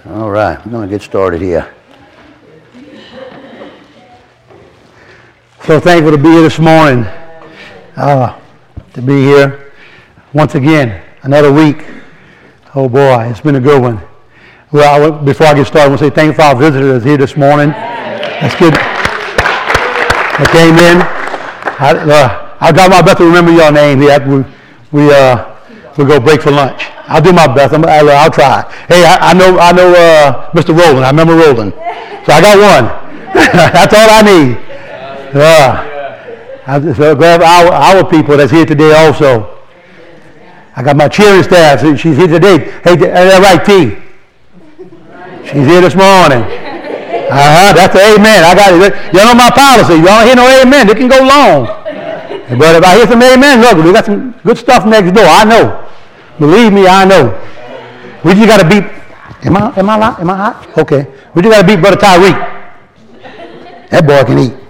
All right, we're going to get started here. So thankful to be here this morning, to be here once again, another week. Oh boy, it's been a good one. Well, before I get started, I want to say thank you for our visitors here this morning. That's good. They came in. I'll do my best to remember your name here. We'll go break for lunch. I'll do my best. I'll try. Hey, I know Mr. Roland. I remember Roland. So I got one. That's all I need. I'm so glad our people that's here today also. I got my cheering staff. She's here today. Hey, that's right, T. She's here this morning. That's an amen. I got it. You know my policy. You don't hear no amen. It can go long. But if I hear some amen, look, we got some good stuff next door. I know. Believe me, I know. We just got to beat. Am I hot? Okay. We just got to beat Brother Tyreek. That boy can eat.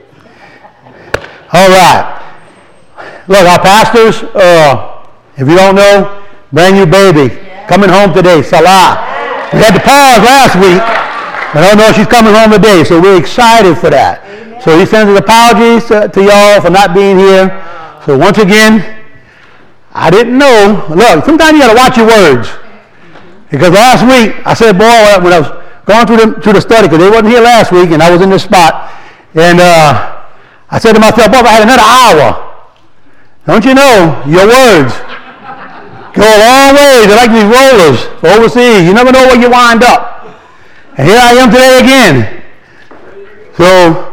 All right. Look, our pastors, if you don't know, brand new baby coming home today, Salah. We had to pause last week, but I don't know if she's coming home today, so we're excited for that. Amen. So he sends his apologies to y'all for not being here. So once again, I didn't know. Look, sometimes you got to watch your words. Because last week, I said, boy, when I was going through the study, because they wasn't here last week, and I was in this spot, and I said to myself, boy, if I had another hour, don't you know, your words go a long way. They're like these rollers for overseas. You never know where you wind up. And here I am today again. So,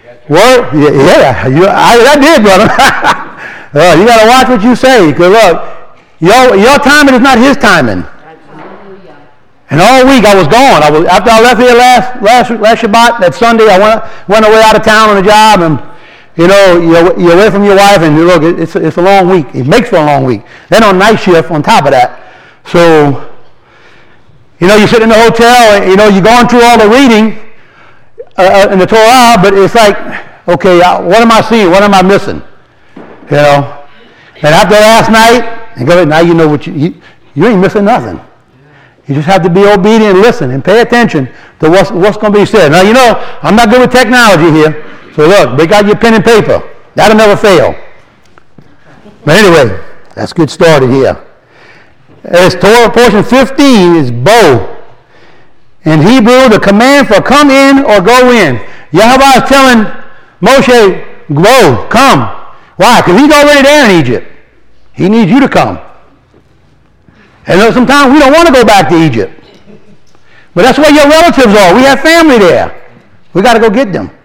I did, brother. You got to watch what you say. Because look, your timing is not his timing. And all week I was gone. After I left here last Shabbat, that Sunday, I went away out of town on a job, and you know, you're away from your wife, and look, it's a long week. It makes for a long week. Then on night shift on top of that. So, you know, you sit in the hotel, and, you know, you're going through all the reading in the Torah, but it's like, okay, what am I seeing? What am I missing? You know? And after last night, now you know what you ain't missing nothing. You just have to be obedient and listen and pay attention to what's going to be said. Now, you know, I'm not good with technology here. So look, break out your pen and paper. That'll never fail. But anyway, let's get started here. As Torah portion 15 is bo. In Hebrew, the command for come in or go in. Yahweh is telling Moshe, go, come. Why? Because he's already there in Egypt. He needs you to come. And sometimes we don't want to go back to Egypt. But that's where your relatives are. We have family there. We got to go get them.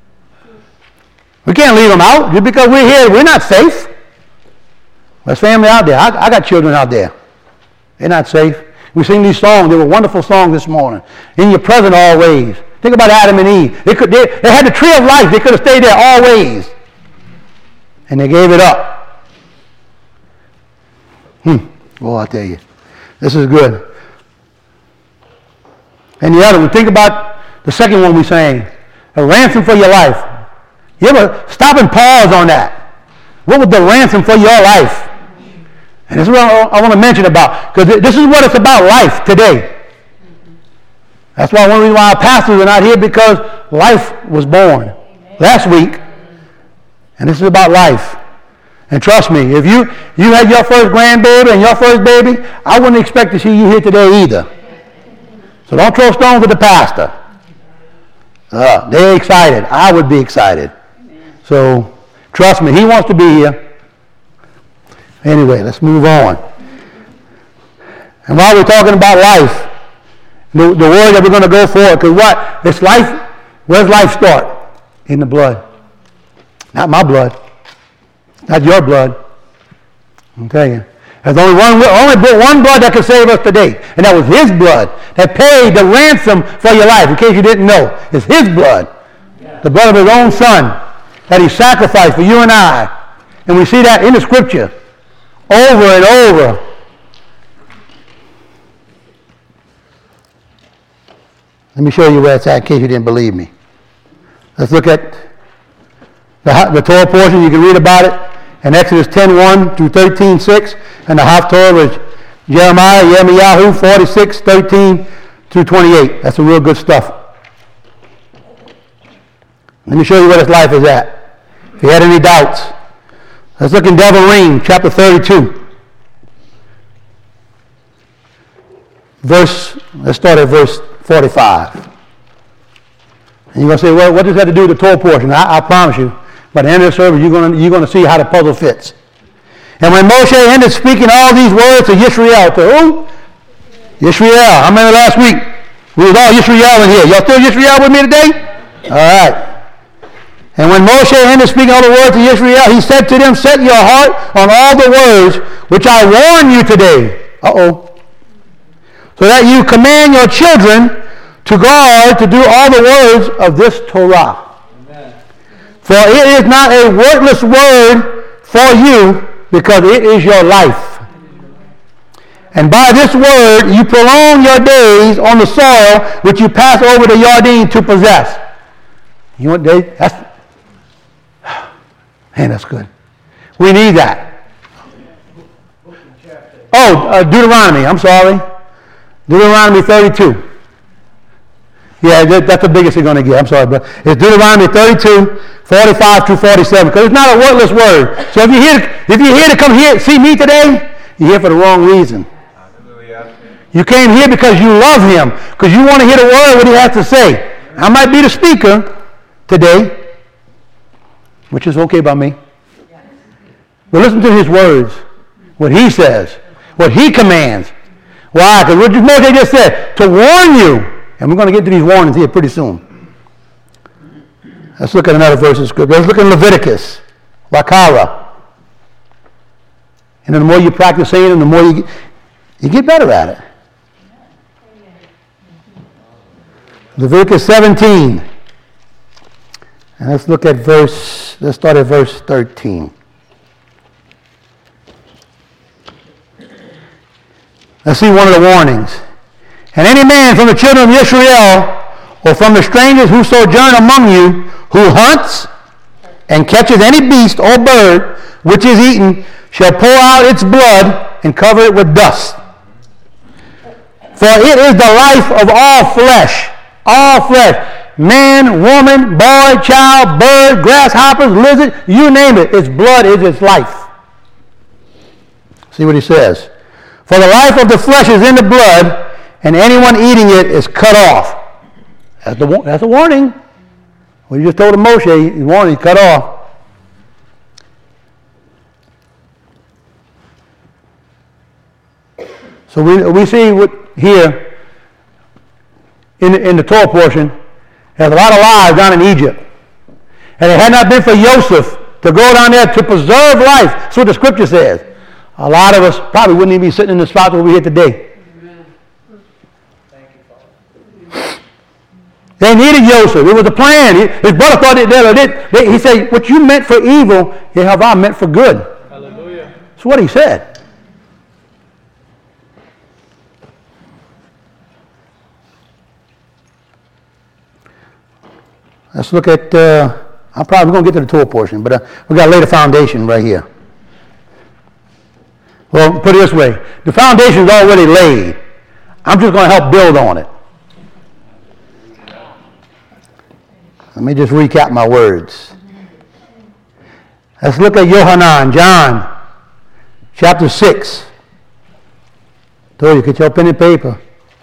We can't leave them out just because we're here. We're not safe. There's family out there. I got children out there. They're not safe. We sing these songs. They were wonderful songs this morning. In your presence always. Think about Adam and Eve. They had the tree of life. They could have stayed there always. And they gave it up. Boy, I tell you. This is good. And the other one, think about the second one we sang. A ransom for your life. You ever stop and pause on that? What was the ransom for your life? And this is what I want to mention about, because this is what it's about, life today. That's why one reason why our pastors are not here, because life was born last week, and this is about life. And trust me, if you had your first grandbaby and your first baby, I wouldn't expect to see you here today either. So don't throw stones at the pastor. They're excited. I would be excited. So, trust me, he wants to be here. Anyway, let's move on. And while we're talking about life, the word that we're going to go for, because what? This life, where's life start? In the blood. Not my blood. Not your blood. I'll tell you. There's only one blood that can save us today, and that was his blood that paid the ransom for your life. In case you didn't know, it's his blood. The blood of his own son that he sacrificed for you and I. And we see that in the scripture over and over. Let me show you where it's at in case you didn't believe me. Let's look at the Torah portion. You can read about it in Exodus 10:1 through 13:6. And the Haftorah was Jeremiah, Yirmiyahu 46:13 through 28. That's some real good stuff. Let me show you where this life is at. If you had any doubts. Let's look in Devarim, chapter 32. Let's start at verse 45. And you're going to say, well, what does that have to do with the Torah portion? I promise you, by the end of the service, you're going to see how the puzzle fits. And when Moshe ended speaking all these words to Yisrael, to who? Yisrael. I remember last week, we was all Yisrael in here. Y'all still Yisrael with me today? All right. And when Moshe ended speaking all the words to Yisrael, he said to them, set your heart on all the words which I warn you today. So that you command your children to guard to do all the words of this Torah. Amen. For it is not a worthless word for you, because it is your life. And by this word you prolong your days on the soil which you pass over the Yarden to possess. You know what? That's good. We need that. Deuteronomy. I'm sorry. Deuteronomy 32. Yeah, that's the biggest you're going to get. I'm sorry, but it's Deuteronomy 32, 45 through 47. Because it's not a worthless word. So if you're here to come here see me today, you're here for the wrong reason. Hallelujah. You came here because you love him, because you want to hear the word, what he has to say. I might be the speaker today, which is okay by me. But listen to his words, what he says, what he commands. Why? Because what Moshe just said, to warn you. And we're going to get to these warnings here pretty soon. Let's look at another verse of Scripture. Let's look at Leviticus, Wakara. And then the more you practice saying it, the more you get better at it. Leviticus 17. And let's start at verse 13. Let's see one of the warnings. And any man from the children of Israel, or from the strangers who sojourn among you, who hunts and catches any beast or bird which is eaten, shall pour out its blood and cover it with dust. For it is the life of all flesh, man, woman, boy, child, bird, grasshoppers, lizard, you name it. Its blood is its life. See what he says. For the life of the flesh is in the blood, and anyone eating it is cut off. That's a warning. Well, you just told him Moshe, he's warning, he's cut off. So we see here in the Torah portion, there's a lot of lives down in Egypt. And it had not been for Joseph to go down there to preserve life, that's what the scripture says, a lot of us probably wouldn't even be sitting in the spot where we're here today. They needed Joseph. It was a plan. His brother thought he said, what you meant for evil, you have I meant for good. Hallelujah. That's what he said. Let's look at, I'm probably going to get to the Torah portion, but we've got to lay the foundation right here. Well, put it this way. The foundation is already laid. I'm just going to help build on it. Let me just recap my words. Let's look at Yohanan, John, chapter 6. Told you, get your pen and paper.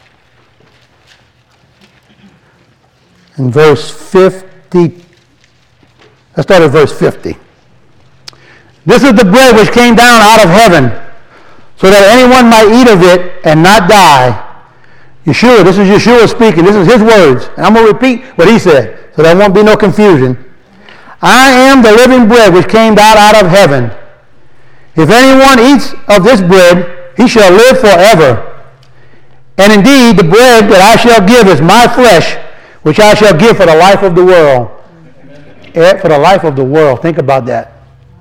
In verse 50. Let's start at verse 50. This is the bread which came down out of heaven, so that anyone might eat of it and not die. Yeshua, this is Yeshua speaking. This is his words. And I'm going to repeat what he said, so there won't be no confusion. I am the living bread which came down out of heaven. If anyone eats of this bread, he shall live forever. And indeed, the bread that I shall give is my flesh, which I shall give for the life of the world. For the life of the world. Think about that.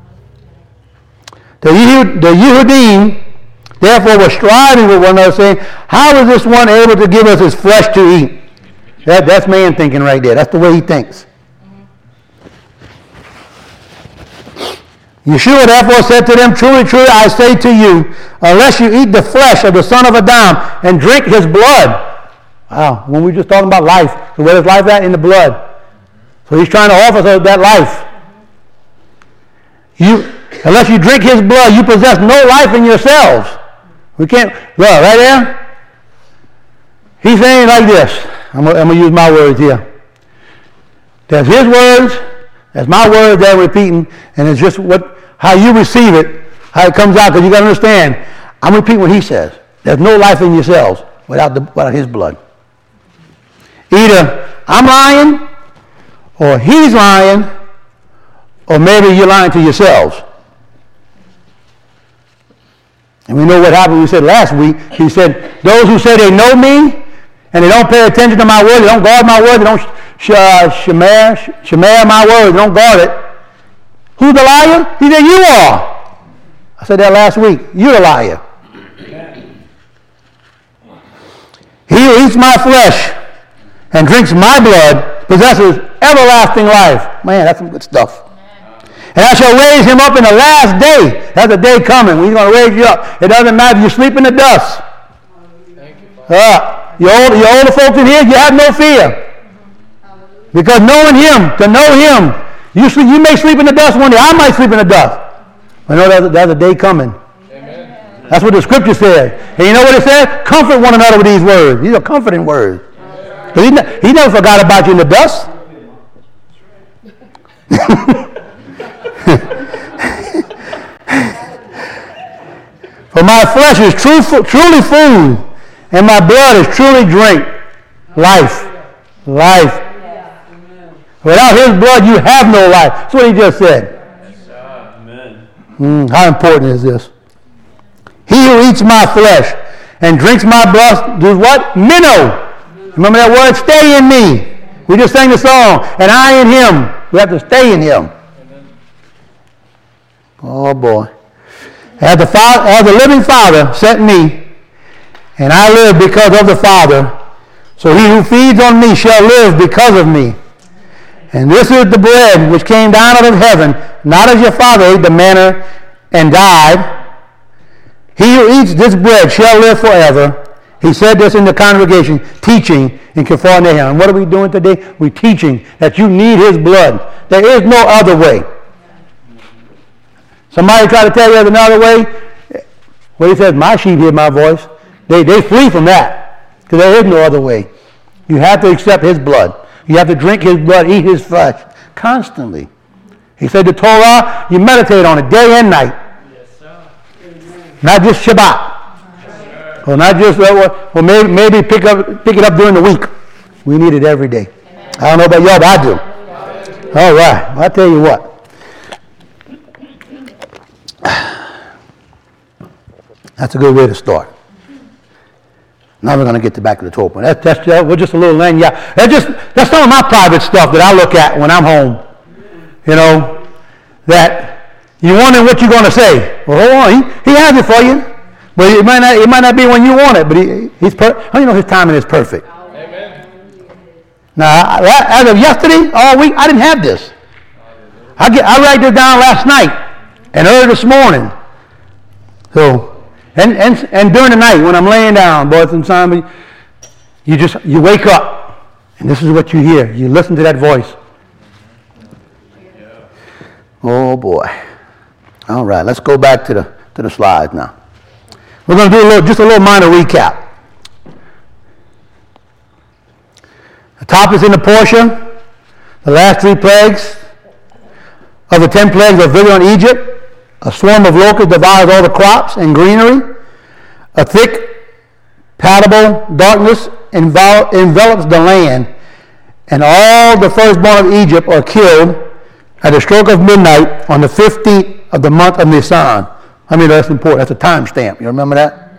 The Yehudim, therefore, were striving with one another, saying, how is this one able to give us his flesh to eat? That's man thinking right there. That's the way he thinks. Yeshua therefore said to them, truly, truly, I say to you, unless you eat the flesh of the Son of Adam and drink his blood, Wow, when we were just talking about life, so where is life at? In the blood. So he's trying to offer us that life. Unless you drink his blood, you possess no life in yourselves. We can't, look, right there. He's saying like this. I'm going to use my words here. There's his words, that's my words that I'm repeating, and it's just how you receive it, how it comes out, because you got to understand, I'm repeating what he says. There's no life in yourselves without his blood. Either I'm lying, or he's lying, or maybe you're lying to yourselves. And we know what happened. We said last week, he said, those who say they know me, and they don't pay attention to my word, they don't guard my word, they don't shamar my word, they don't guard it. Who's the liar? He said, you are. I said that last week. You're the liar. He who eats my flesh and drinks my blood possesses everlasting life. Man, that's some good stuff. And I shall raise him up in the last day. That's a day coming. We're going to raise you up. It doesn't matter if you sleep in the dust. You older folks in here, you have no fear. Because knowing him, to know him, you may sleep in the dust one day. I might sleep in the dust. I know there's a day coming. Amen. That's what the scripture said. And you know what it said? Comfort one another with these words. These are comforting words. Because he never forgot about you in the dust. For my flesh is truly food, and my blood is truly drink. Life. Life. Without his blood, you have no life. That's what he just said. Amen. How important is this? He who eats my flesh and drinks my blood does what? Minnow. Remember that word? Stay in me. We just sang the song. And I in him. We have to stay in him. Amen. Oh boy. As the living Father sent me, and I live because of the Father, so he who feeds on me shall live because of me. And this is the bread which came down out of heaven, not as your father ate the manna and died. He who eats this bread shall live forever. He said this in the congregation, teaching in Capernaum. And what are we doing today? We're teaching that you need his blood. There is no other way. Somebody try to tell you there's another way. Well, he says, my sheep hear my voice. They flee from that. Because there is no other way. You have to accept his blood. You have to drink his blood, eat his flesh constantly. He said the Torah, you meditate on it day and night. Yes, sir. Not just Shabbat. Yes, or not just, or maybe pick it up during the week. We need it every day. Amen. I don't know about y'all, but I do. All right. Well, I'll tell you what. That's a good way to start. Now we're going to get back to the 12 point. We're just a little laying. Yeah, that's some of my private stuff that I look at when I'm home. You know, that you're wondering what you're going to say. Well, hold on, he has it for you, but it might not be when you want it. But how do you know his timing is perfect? Amen. Now, as of yesterday, all week, I didn't have this. I write this down last night and early this morning. So. And during the night when I'm laying down, boy, sometimes you wake up and this is what you hear. You listen to that voice. Oh boy. All right, let's go back to the slides now. We're going to do just a little minor recap. The top is in the portion. The last 3 plagues of the 10 plagues are visited on Egypt. A swarm of locusts devours all the crops and greenery. A thick, palpable darkness envelops the land, and all the firstborn of Egypt are killed at the stroke of midnight on the 15th of the month of Nisan. I mean, that's important. That's a time stamp. You remember that?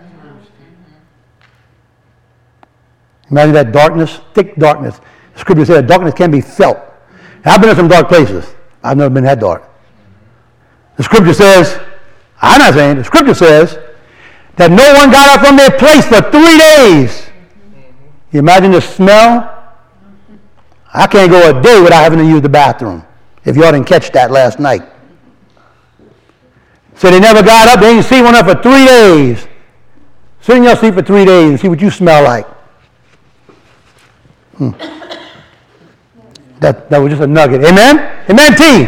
Imagine that darkness, thick darkness. The scripture says darkness can be felt. I've been in some dark places. I've never been that dark. The scripture says, I'm not saying, the scripture says that no one got up from their place for 3 days. You imagine the smell? I can't go a day without having to use the bathroom. If y'all didn't catch that last night. So they never got up. They didn't see one up for 3 days. Sit in your seat for 3 days and see what you smell like. That was just a nugget. Amen? Amen, T.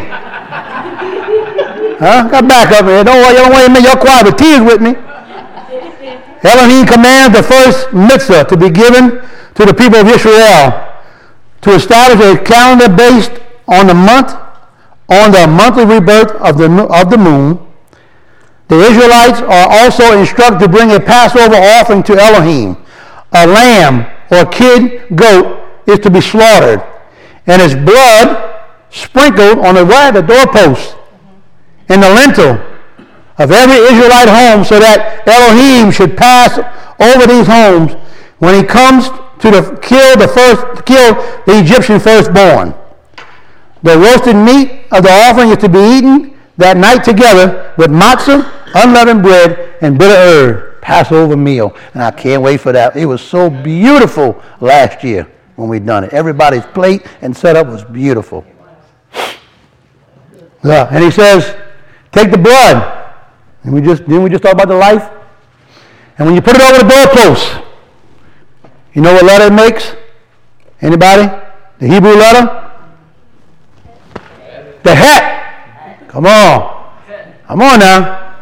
Huh? Got back up here. Don't worry, make your quiet, but T is with me. Elohim commands the first mitzvah to be given to the people of Israel to establish a calendar based on the monthly rebirth of the moon. The Israelites are also instructed to bring a Passover offering to Elohim. A lamb or kid goat is to be slaughtered, and its blood sprinkled on the doorpost and the lintel of every Israelite home, so that Elohim should pass over these homes when he comes to kill the Egyptian firstborn. The roasted meat of the offering is to be eaten that night together with matzah, unleavened bread, and bitter herb. Passover meal. And I can't wait for that. It was so beautiful last year when we done it. Everybody's plate and setup was beautiful. Yeah, and he says, take the blood. And didn't we just talk about the life? And when you put it over the doorpost, you know what letter it makes? Anybody? The Hebrew letter? The het. Come on. Come on now.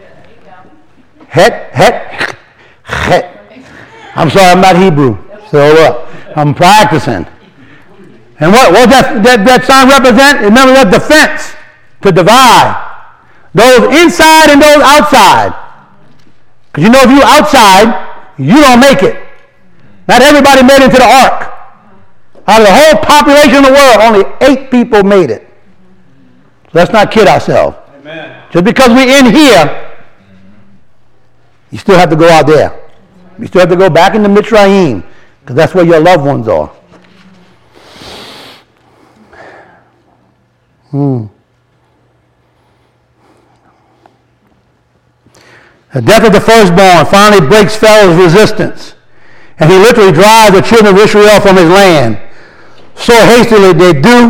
Het. I'm sorry, I'm not Hebrew. So I'm practicing. And what that sign represent? Remember that defense, to divide. Those inside and those outside. Because you know if you're outside, you don't make it. Not everybody made it to the ark. Out of the whole population of the world, only 8 people made it. So let's not kid ourselves. Amen. Just because we're in here, you still have to go out there. You still have to go back into Mitzrayim, because that's where your loved ones are. The death of the firstborn finally breaks Pharaoh's resistance, and he literally drives the children of Israel from his land. So hastily do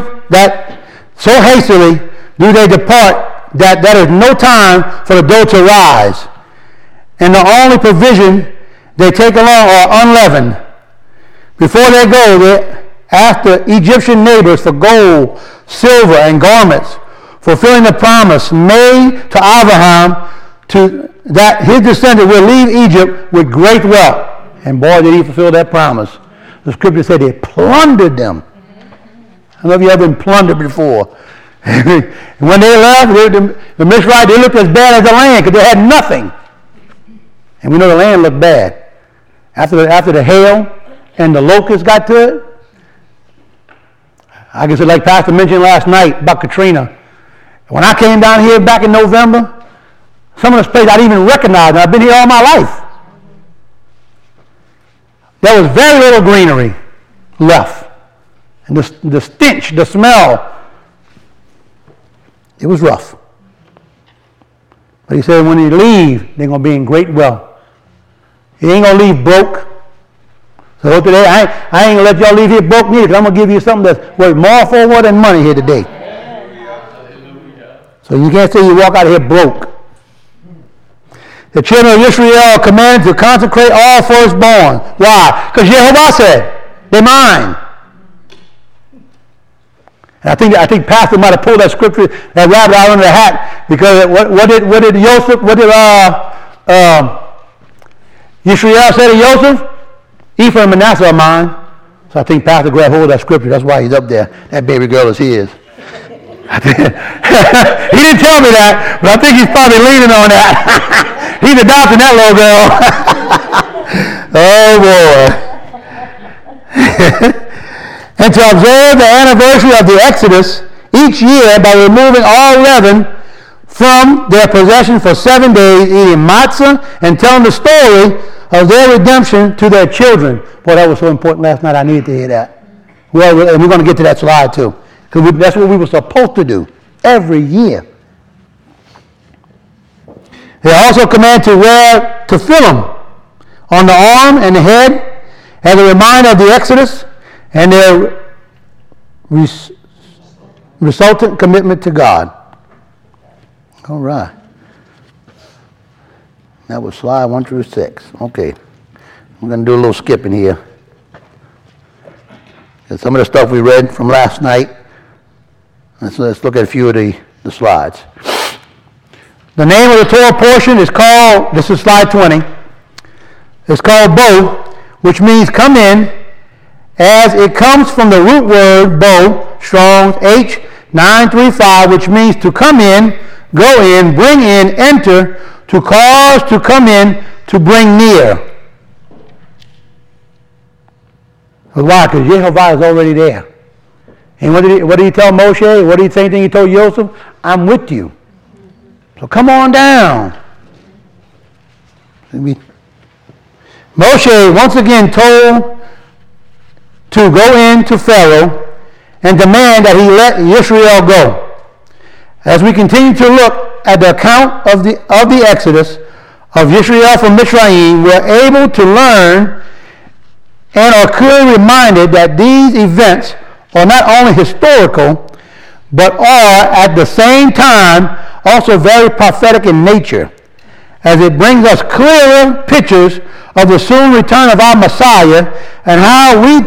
they depart that there is no time for the dough to rise. And the only provision they take along are unleavened. Before they go, they ask the Egyptian neighbors for gold, silver, and garments, fulfilling the promise made to Abraham that his descendants will leave Egypt with great wealth. And boy, did he fulfill that promise. The scripture said they plundered them. I don't know if you ever been plundered before. And when they left, the Mitzrayim, they looked as bad as the land because they had nothing. And we know the land looked bad. After the hail and the locusts got to it, I guess like Pastor mentioned last night about Katrina. When I came down here back in November, some of the places I didn't even recognize, and I've been here all my life. There was very little greenery left. And the stench, the smell, it was rough. But he said when they leave, they're going to be in great wealth. He ain't going to leave broke. So today, I ain't going to let y'all leave here broke neither, because I'm going to give you something that's worth more forward than money here today. So you can't say you walk out of here broke. The children of Israel are commanded to consecrate all firstborn. Why? Because Jehovah said, they're mine. And I think Pastor might have pulled that scripture, that rabbit out of the hat, because what did Yisrael say to Joseph? Ephraim and Manasseh are mine. So I think Pastor grabbed hold of that scripture. That's why he's up there. That baby girl is his. He didn't tell me that, but I think he's probably leaning on that. He's adopting that little girl. Oh boy. And to observe the anniversary of the Exodus each year by removing all leaven from their possession for 7 days, eating matzah and telling the story of their redemption to their children. Boy, that was so important last night. I needed to hear that. Well, and we're going to get to that slide too, because that's what we were supposed to do every year. They are also commanded to wear tefillin on the arm and the head as a reminder of the Exodus and their resultant commitment to God. All right. That was slide 1 through 6. Okay. I'm going to do a little skipping here. And some of the stuff we read from last night. Let's look at a few of the slides. The name of the Torah portion is called, this is slide 20, it's called Bo, which means come in, as it comes from the root word Bo, Strong's H935, which means to come in, go in, bring in, enter, to cause, to come in, to bring near. Why? Because Yehovah is already there. And what did he tell Moshe? What did he say? He told Joseph? I'm with you. So come on down. Moshe once again told to go in to Pharaoh and demand that he let Israel go. As we continue to look at the account of the Exodus of Israel from Mitzrayim, we're able to learn and are clearly reminded that these events are not only historical, but are at the same time also very prophetic in nature, as it brings us clearer pictures of the soon return of our Messiah and how we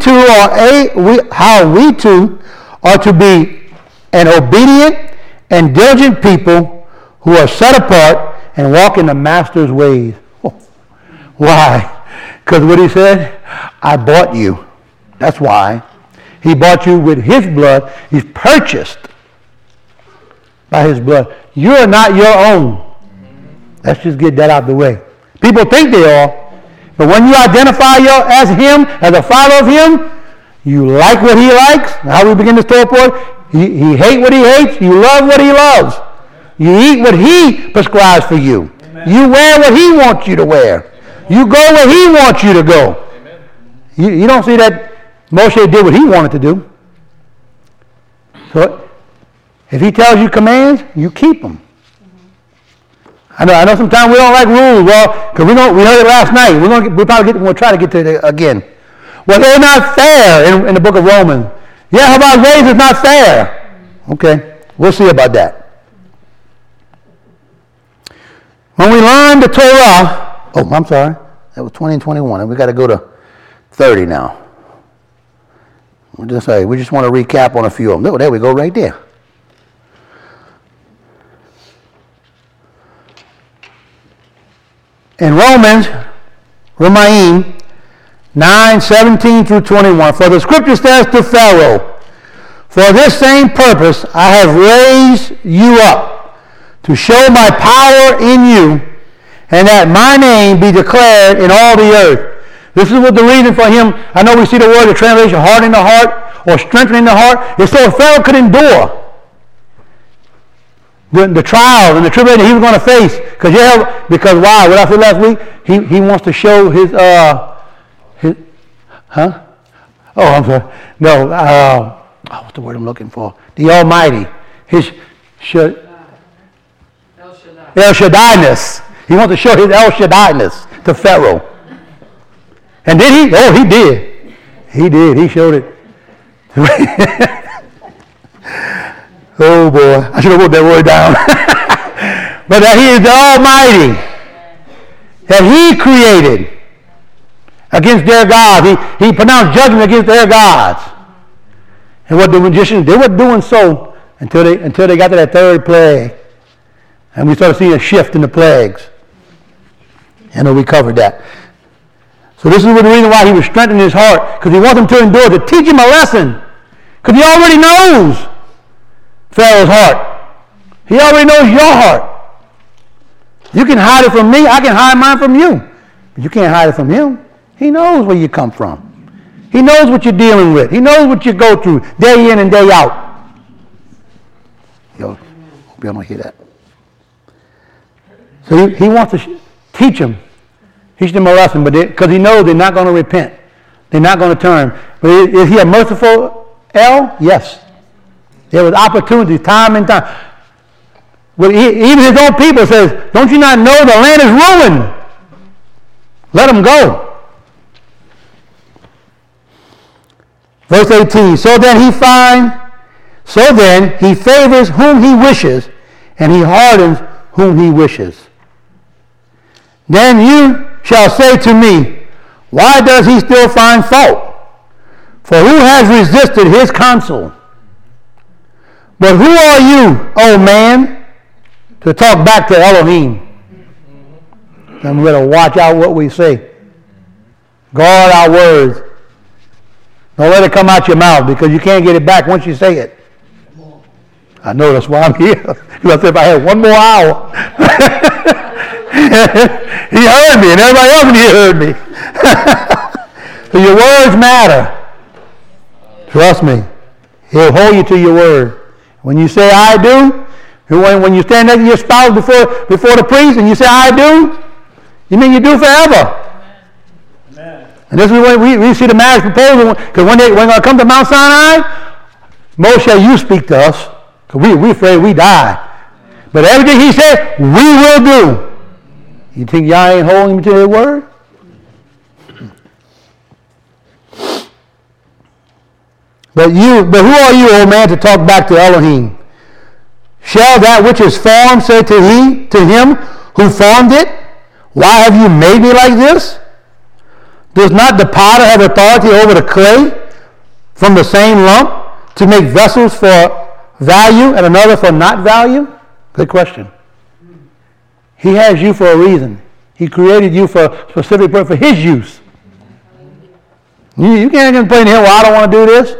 too are to be an obedient and diligent people who are set apart and walk in the Master's ways. Why? Because what he said, I bought you. That's why. He bought you with his blood. He's purchased by his blood. You are not your own. Let's just get that out of the way. People think they are, but when you identify as him, as a follower of him, you like what he likes. How we begin this Torah report, he hates what he hates. You love what he loves. You eat what he prescribes for you. Amen. You wear what he wants you to wear. You go where he wants you to go. You don't see that Moshe did what he wanted to do. So if he tells you commands, you keep them. I know sometimes we don't like rules. Well, because we heard it last night. We'll try to get to it again. Well, they're not fair in the book of Romans. Yehovah's ways is not fair. Okay, we'll see about that. When we learn the Torah, I'm sorry, that was 20 and 21, and we got to go to 30 now. We just want to recap on a few of them. There we go, right there. In Romans 9:17 through 21, for the scripture says to Pharaoh, for this same purpose I have raised you up, to show my power in you, and that my name be declared in all the earth. This is what the reason for him, I know we see the word, the translation, hardening the heart, or strengthening the heart, is so Pharaoh could endure the trials and the tribulation he was going to face. Because why? What I said last week, he wants to show his I'm sorry. No, what's the word I'm looking for? The Almighty. His El Shaddai-ness. He wants to show his El Shaddai-ness to Pharaoh. And did he? Oh, he did. He did. He showed it. Oh, boy. I should have wrote that word down. But that he is the Almighty. That he created against their gods. He pronounced judgment against their gods. And what the magicians, they were doing so until they got to that third plague. And we started seeing a shift in the plagues. And we covered that. So this is the reason why he was strengthening his heart, because he wants them to endure, to teach him a lesson. Because he already knows Pharaoh's heart. He already knows your heart. You can hide it from me, I can hide mine from you. But you can't hide it from him. He knows where you come from. He knows what you're dealing with. He knows what you go through day in and day out. Hope you don't hear that. So he wants to teach them a lesson, but because he knows they're not going to repent. They're not going to turn. But is he a merciful El? Yes. There was opportunities time and time. Well, even his own people says, don't you not know the land is ruined? Let them go. Verse 18, so then he favors whom he wishes, and he hardens whom he wishes. Then you shall say to me, why does he still find fault? For who has resisted his counsel? But who are you, O man, to talk back to Elohim? And we better watch out what we say. Guard our words. Don't let it come out your mouth, because you can't get it back once you say it. I know, that's why I'm here. Because if I had one more hour, he heard me, and everybody else in here heard me. So your words matter. Trust me. He'll hold you to your word. When you say I do, when you stand next to your spouse before the priest and you say I do, you mean you do forever. Amen. And this is when we see the marriage proposal, because when they're going to come to Mount Sinai, Moshe, you speak to us, because we're afraid we die. But everything he said, we will do. You think y'all ain't holding him to his word? But who are you, O man, to talk back to Elohim? Shall that which is formed say to him who formed it, why have you made me like this? Does not the potter have authority over the clay from the same lump to make vessels for value and another for not value? Good question. He has you for a reason. He created you for a specific purpose, for his use. You can't complain to him, well, I don't want to do this.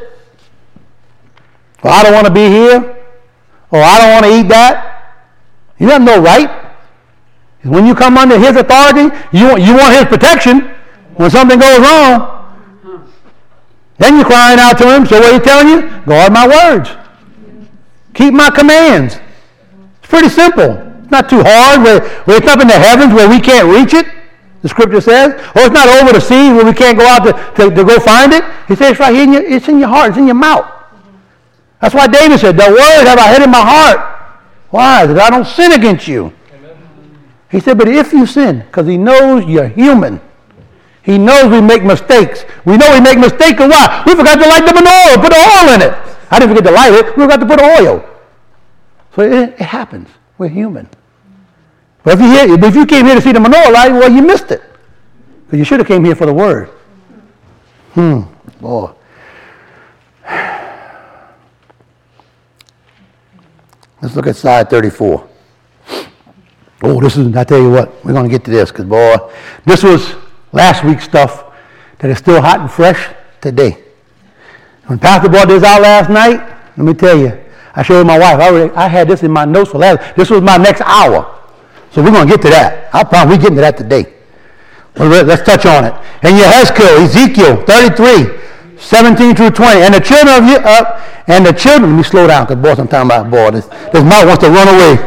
Or I don't want to be here. Or I don't want to eat that. You have no right. When you come under his authority, you want his protection. When something goes wrong, then you're crying out to him. So what are you telling you? Guard my words. Keep my commands. It's pretty simple. It's not too hard. Where it's up in the heavens where we can't reach it, the scripture says. Or it's not over the sea where we can't go out to go find it. He says it's right here. It's in your heart. It's in your mouth. That's why David said, the word have I hid in my heart. Why? Because I don't sin against you. Amen. He said, but if you sin, because he knows you're human. He knows we make mistakes. We know we make mistakes, because why? We forgot to light the menorah, put the oil in it. I didn't forget to light it. We forgot to put oil. So it happens. We're human. But if you came here to see the menorah light, well, you missed it. Because you should have came here for the word. Boy. Let's look at side 34. Oh, I tell you what, we're going to get to this, because, boy, this was last week's stuff that is still hot and fresh today. When Pastor brought this out last night, let me tell you, I showed my wife, I had this in my notes for last, this was my next hour. So we're going to get to that. I promise we're getting to that today. Well, let's touch on it. And Ezekiel 33. 17 through 20. And the children let me slow down, because boy, I'm talking about, boy, this mouth wants to run away.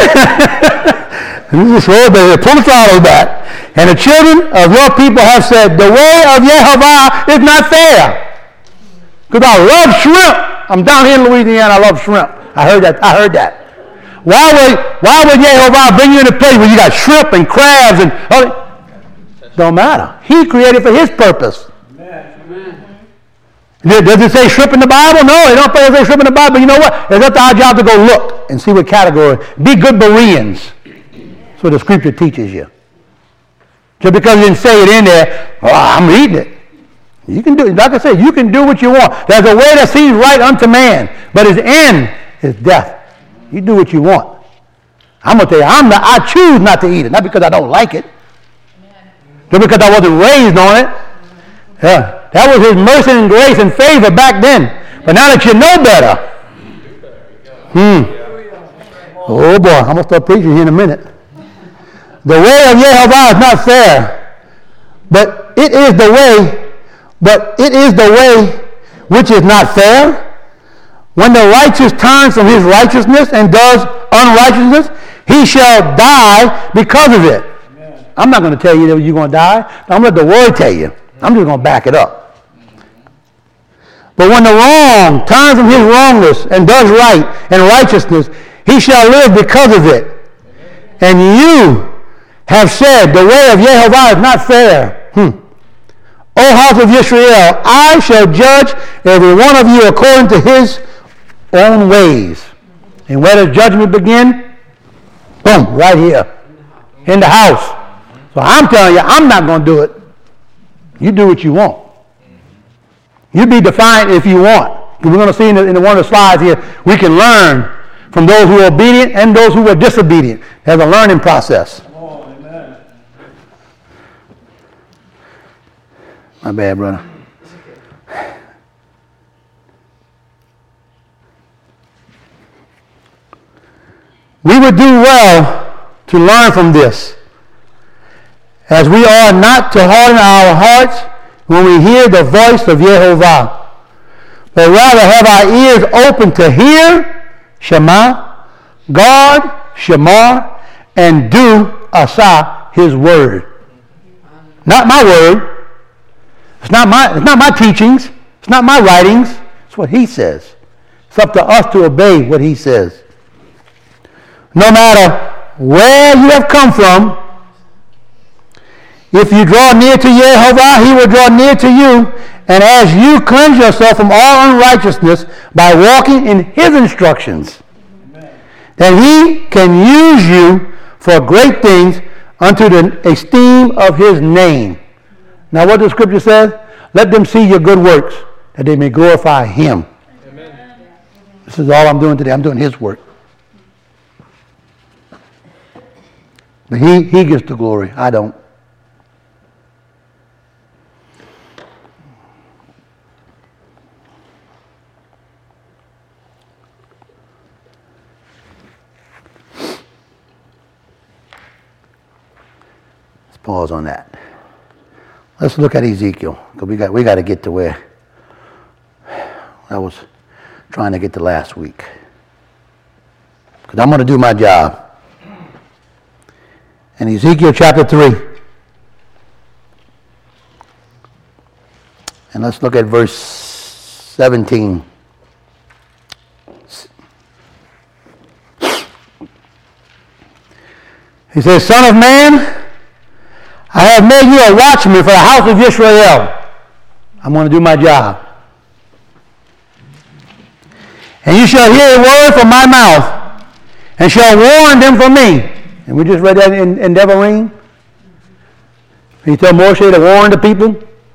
This is slow, but pull the throttle back. And the children of your people have said, the way of Yehovah is not fair. Because I love shrimp. I'm down here in Louisiana, I love shrimp. I heard that. Why would Yehovah bring you in a place where you got shrimp and crabs and don't matter. He created for his purpose. Does it say shrimp in the Bible? No, it don't say shrimp in the Bible. But you know what? It's up to our job to go look and see what category. Be good Bereans. That's what the scripture teaches you. Just because you didn't say it in there, I'm reading it. You can do it. Like I said, you can do what you want. There's a way that seems right unto man, but his end is death. You do what you want. I'm going to tell you, I choose not to eat it. Not because I don't like it. Just because I wasn't raised on it. Yeah. That was his mercy and grace and favor back then. But now that you know better. Oh boy, I'm going to start preaching here in a minute. The way of Yehovah is not fair. But it is the way which is not fair. When the righteous turns from his righteousness and does unrighteousness, he shall die because of it. Amen. I'm not going to tell you that you're going to die. I'm going to let the word tell you. I'm just going to back it up. But when the wrong turns from his wrongness and does right and righteousness, he shall live because of it. And you have said, the way of Yehovah is not fair. O house of Israel, I shall judge every one of you according to his own ways. And where does judgment begin? Boom, right here. In the house. So I'm telling you, I'm not going to do it. You do what you want. You be defiant if you want. We're going to see in one of the slides here, we can learn from those who are obedient and those who are disobedient. There's a learning process. Oh, amen. My bad, brother. We would do well to learn from this, as we are not to harden our hearts when we hear the voice of Yehovah, but rather have our ears open to hear Shema, God, Shema, and do Asa, his word. Not my word. It's not my teachings. It's not my writings. It's what he says. It's up to us to obey what he says. No matter where you have come from, if you draw near to Yehovah, he will draw near to you. And as you cleanse yourself from all unrighteousness by walking in his instructions, then he can use you for great things unto the esteem of his name. Now what the scripture says, let them see your good works, that they may glorify him. Amen. This is all I'm doing today. I'm doing his work. But he gets the glory. I don't. Let's pause on that. Let's look at Ezekiel, because we got to get to where I was trying to get to last week. Because I'm going to do my job. In Ezekiel chapter 3. And let's look at verse 17. He says, Son of man, I have made you a watchman for the house of Israel. I'm going to do my job. And you shall hear a word from my mouth, and shall warn them from me. And we just read that in Devarim. He told Moshe to warn the people.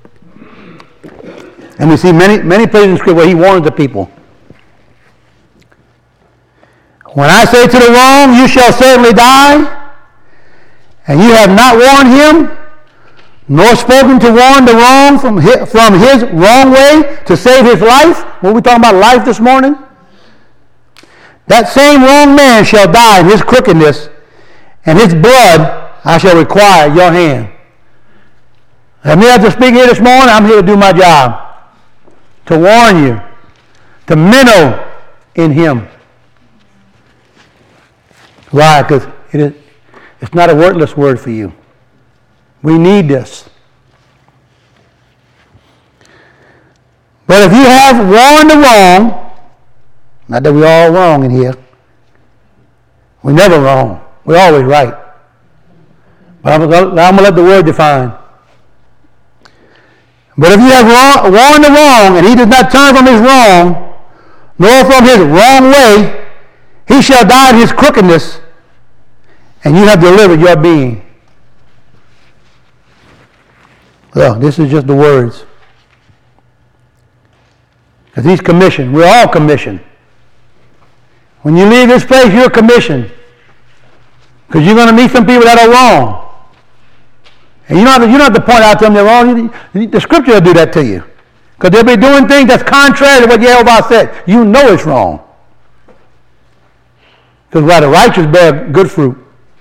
And we see many places in Scripture where he warns the people. When I say to the wrong, you shall certainly die, and you have not warned him, nor spoken to warn the wrong from his wrong way to save his life. What we talking about life this morning? That same wrong man shall die in his crookedness, and his blood I shall require at your hand. I'm here to speak here this morning. I'm here to do my job. To warn you. To minnow in him. Why? Because it's not a worthless word for you. We need this. But if you have warned the wrong, not that we're all wrong in here. We're never wrong. We're always right. But I'm going to let the word define. But if you have warned the wrong, and he does not turn from his wrong, nor from his wrong way, he shall die in his crookedness, and you have delivered your being. Well, this is just the words. Because he's commissioned. We're all commissioned. When you leave this place, you're commissioned. Because you're going to meet some people that are wrong. And you don't have to point out to them they're wrong. The scripture will do that to you. Because they'll be doing things that's contrary to what Yehovah said. You know it's wrong. Because why the righteous bear good fruit.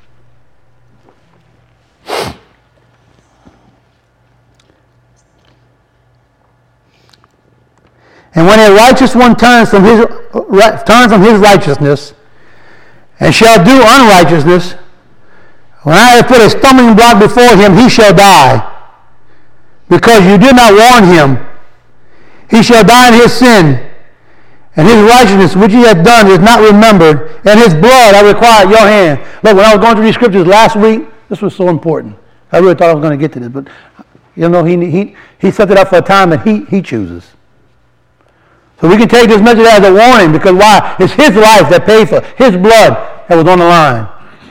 And when a righteous one turns from his righteousness and shall do unrighteousness, when I have put a stumbling block before him, he shall die. Because you did not warn him. He shall die in his sin, and his righteousness which he hath done is not remembered, and his blood I require at your hand. Look, when I was going through these scriptures last week, this was so important. I really thought I was going to get to this, but you know, he set it up for a time that he chooses. So we can take this message as a warning, because why? It's his life that paid for, his blood that was on the line.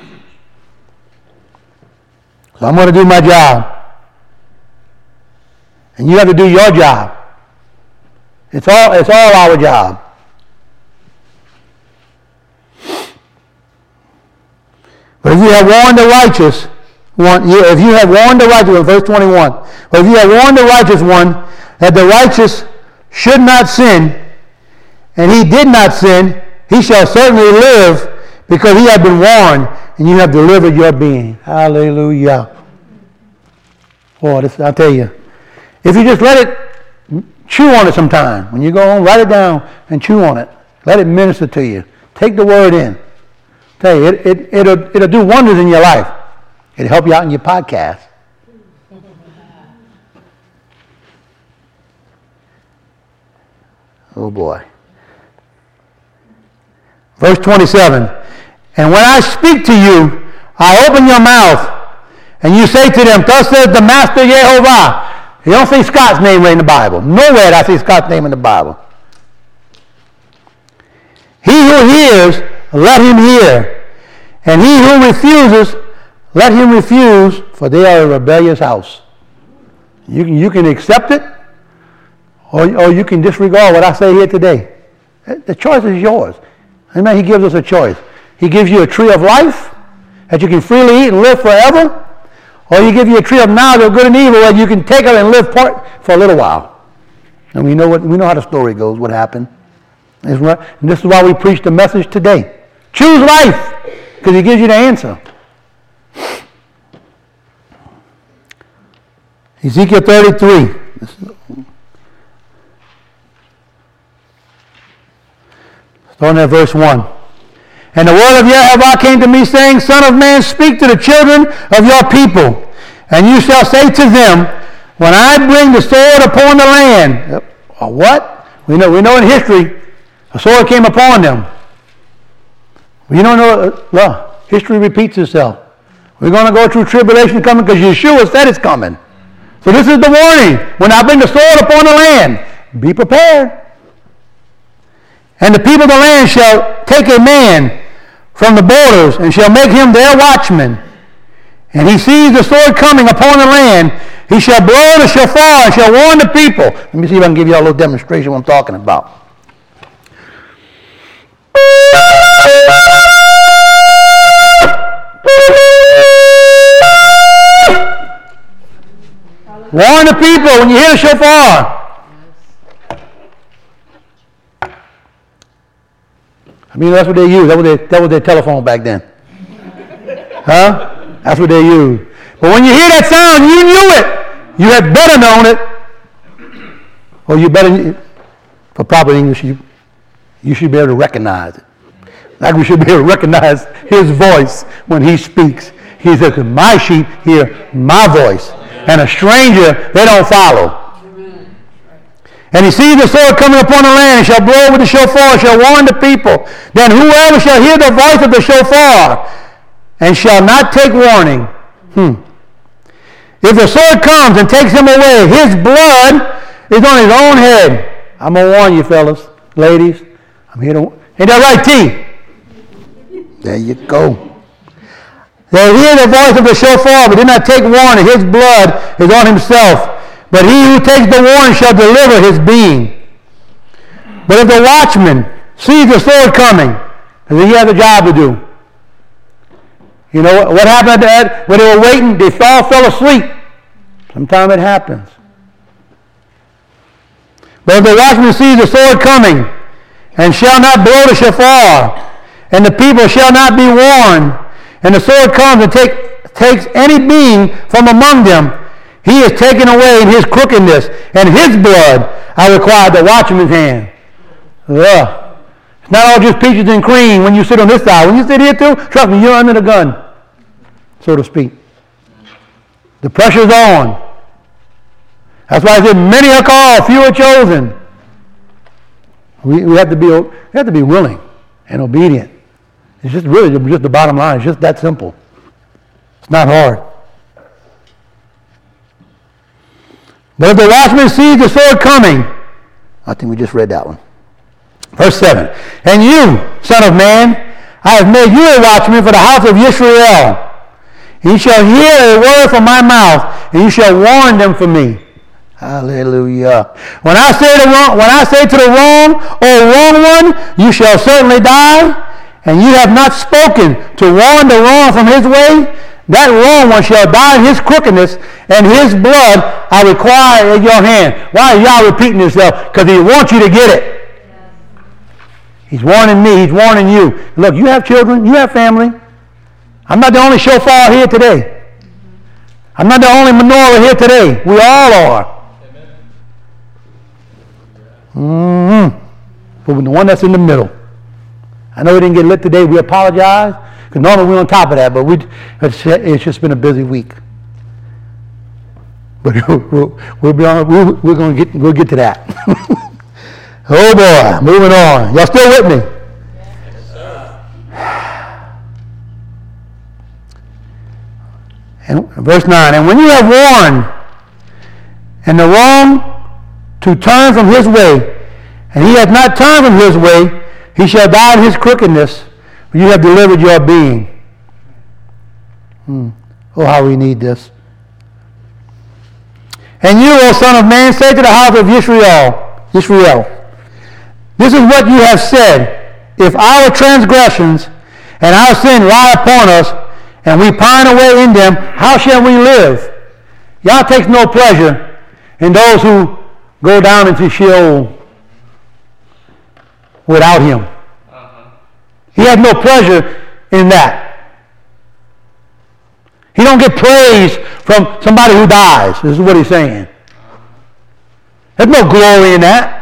So I'm going to do my job. And you have to do your job. It's all our job. But if you have warned the righteous one, if you have warned the righteous one, verse 21, but if you have warned the righteous one that the righteous should not sin, and he did not sin, he shall certainly live, because he had been warned, and you have delivered your being. Hallelujah. Boy, I'll tell you, if you just let it, chew on it sometime. When you go home, write it down and chew on it. Let it minister to you. Take the word in. Tell you, it'll do wonders in your life. It'll help you out in your podcast. Oh boy. Verse 27. And when I speak to you, I open your mouth, and you say to them, thus says the Master Yehovah. You don't see Scott's name right in the Bible. Nowhere do I see Scott's name in the Bible. He who hears, let him hear. And he who refuses, let him refuse, for they are a rebellious house. You can accept it, or you can disregard what I say here today. The choice is yours. Amen. He gives us a choice. He gives you a tree of life that you can freely eat and live forever, or he gives you a tree of knowledge of good and evil that you can take it and live for a little while. And we know how the story goes, what happened. And this is why we preach the message today. Choose life, because he gives you the answer. Ezekiel 33. Starting at verse 1. And the word of Yehovah came to me, saying, Son of man, speak to the children of your people, and you shall say to them, when I bring the sword upon the land. What? We know in history, a sword came upon them. You don't know, history repeats itself. We're going to go through tribulation coming because Yeshua said it's coming. So this is the warning. When I bring the sword upon the land, be prepared. And the people of the land shall take a man from the borders and shall make him their watchman. And he sees the sword coming upon the land, he shall blow the shofar and shall warn the people. Let me see if I can give you a little demonstration of what I'm talking about. Warn the people when you hear the shofar. I mean, that's what they used. That was their telephone back then. Huh? That's what they used. But when you hear that sound, you knew it. You had better known it. Or you better, for proper English, you should be able to recognize it. Like we should be able to recognize his voice when he speaks. He says, my sheep hear my voice. And a stranger they don't follow. And he sees the sword coming upon the land, and shall blow with the shofar, shall warn the people. Then whoever shall hear the voice of the shofar, and shall not take warning. If the sword comes and takes him away, his blood is on his own head. I'm going to warn you, fellas, ladies. I'm here to... Ain't that right, T? There you go. They hear the voice of the shofar, but do not take warning. His blood is on himself. But he who takes the warning shall deliver his being. But if the watchman sees the sword coming, because he has a job to do. You know what happened to that? When they were waiting, they all fell asleep. Sometimes it happens. But if the watchman sees the sword coming, and shall not blow the shofar, and the people shall not be warned, and the sword comes and takes any being from among them, he is taken away in his crookedness, and his blood I require the watchman's hand. Ugh. It's not all just peaches and cream when you sit on this side. When you sit here too, trust me, you're under the gun, so to speak. The pressure's on. That's why I said many are called, few are chosen. We have to be willing and obedient. It's just really just the bottom line. It's just that simple. It's not hard. But if the watchman sees the sword coming, I think we just read that one. Verse 7. And you, son of man, I have made you a watchman for the house of Yisrael. You shall hear a word from my mouth, and you shall warn them for me. Hallelujah. When I say to the wrong, O wrong one, you shall certainly die, and you have not spoken to warn the wrong from his way, that wrong one shall die in his crookedness, and his blood I require at your hand. Why are y'all repeating yourself? Because he wants you to get it. He's warning me. He's warning you. Look, you have children. You have family. I'm not the only shofar here today. I'm not the only menorah here today. We all are. But the one that's in the middle. I know we didn't get lit today. We apologize. Because normally we're on top of that. But it's just been a busy week. But we'll get to that. Oh boy, moving on. Y'all still with me? Yes, sir. And verse 9, and when you have warned and the wrong to turn from his way, and he hath not turned from his way, he shall die in his crookedness, for you have delivered your being. Oh, how we need this. And you, O son of man, say to the house of Israel, this is what you have said, if our transgressions and our sin lie upon us, and we pine away in them, how shall we live? Yah takes no pleasure in those who go down into Sheol without him. He has no pleasure in that. He don't get praise from somebody who dies. This is what he's saying. There's no glory in that.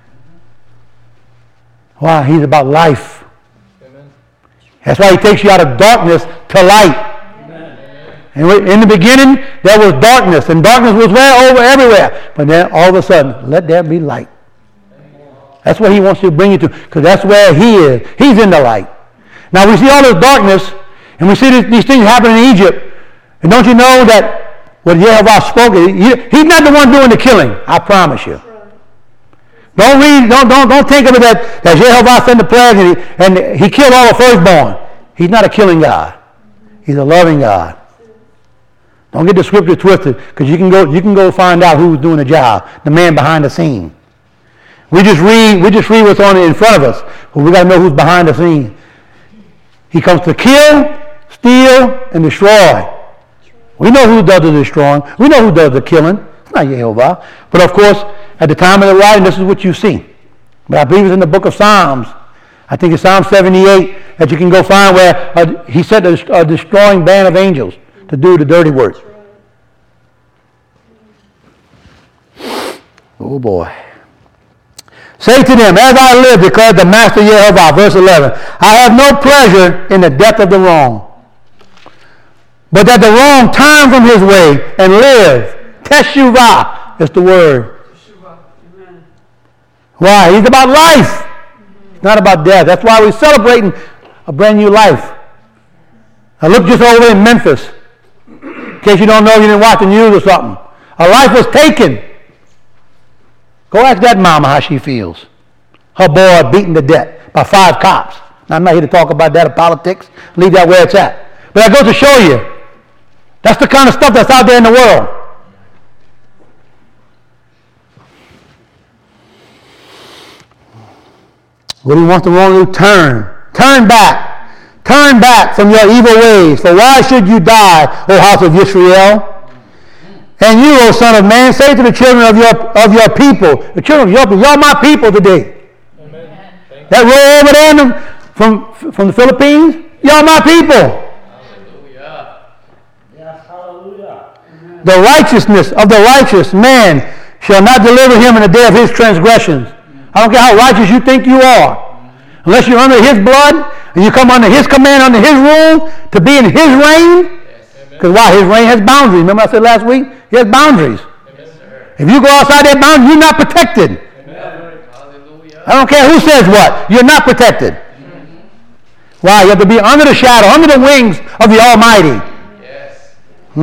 Why? He's about life. Amen. That's why he takes you out of darkness to light. Amen. And in the beginning, there was darkness, and darkness was everywhere. But then all of a sudden, let there be light. That's what he wants to bring you to, because that's where he is. He's in the light. Now we see all this darkness, and we see these things happening in Egypt. And don't you know that when Yehovah spoke, he's not the one doing the killing. I promise you. Don't think of it that Yehovah sent the plague and he killed all the firstborn. He's not a killing God. He's a loving God. Don't get the scripture twisted, because you can go find out who's doing the job, the man behind the scene. We just read what's on in front of us, but we got to know who's behind the scene. He comes to kill, steal, and destroy. We know who does the destroying. We know who does the killing. It's not Yehovah. But of course, at the time of the writing, this is what you see. But I believe it's in the book of Psalms. I think it's Psalm 78 that you can go find where he sent a destroying band of angels to do the dirty work. Oh boy. Say to them, as I live, declared the Master Yehovah, verse 11, I have no pleasure in the death of the wrong, but that the wrong turn from his way and live. Teshuvah is the word. Why? He's about life. It's not about death. That's why we're celebrating a brand new life. I look just over in Memphis. In case you don't know, you didn't watch the news or something. A life was taken. Go ask that mama how she feels. Her boy beaten to death by 5 cops. Now, I'm not here to talk about that or politics. Leave that where it's at. But that goes to show you. That's the kind of stuff that's out there in the world. What he wants the wrong to turn. Turn back. Turn back from your evil ways. For why should you die, O house of Israel? And you, O son of man, say to the children of your people, the children of your people, y'all my people today. Amen. That row over there from the Philippines, y'all my people. Hallelujah. Yes, hallelujah. Amen. The righteousness of the righteous man shall not deliver him in the day of his transgressions. I don't care how righteous you think you are. Unless you're under his blood and you come under his command, under his rule, to be in his reign. Because why? His reign has boundaries. Remember I said last week? He has boundaries. Amen, sir. If you go outside that boundary, you're not protected. Amen. Hallelujah. I don't care who says what. You're not protected. Why? You have to be under the shadow, under the wings of the Almighty. Yes.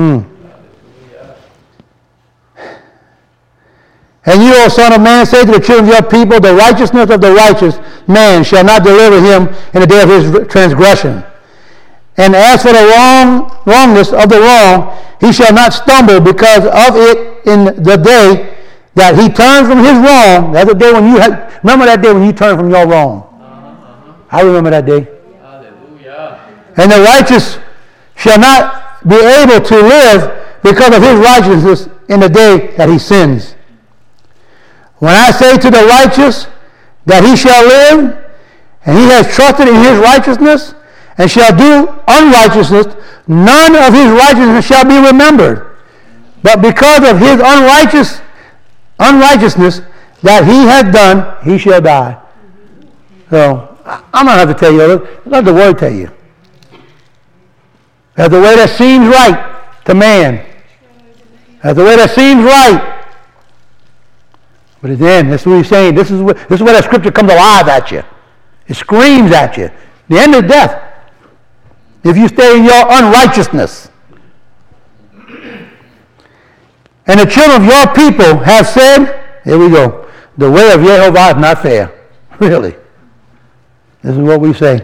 And you, O son of man, say to the children of your people, the righteousness of the righteous man shall not deliver him in the day of his transgression. And as for the wrongness of the wrong, he shall not stumble because of it in the day that he turned from his wrong. That's the day when you had, remember that day when you turned from your wrong. I remember that day. Hallelujah. And the righteous shall not be able to live because of his righteousness in the day that he sins. When I say to the righteous that he shall live, and he has trusted in his righteousness, and shall do unrighteousness, none of his righteousness shall be remembered. But because of his unrighteousness that he hath done, he shall die. So, I'm not going to have to tell you, let the word tell you. That's the way that seems right to man. That's the way that seems right. But at the end, that's what he's saying. This is where that scripture comes alive at you. It screams at you. The end is death. If you stay in your unrighteousness. And the children of your people have said, here we go, the way of Jehovah is not fair. Really. This is what we say.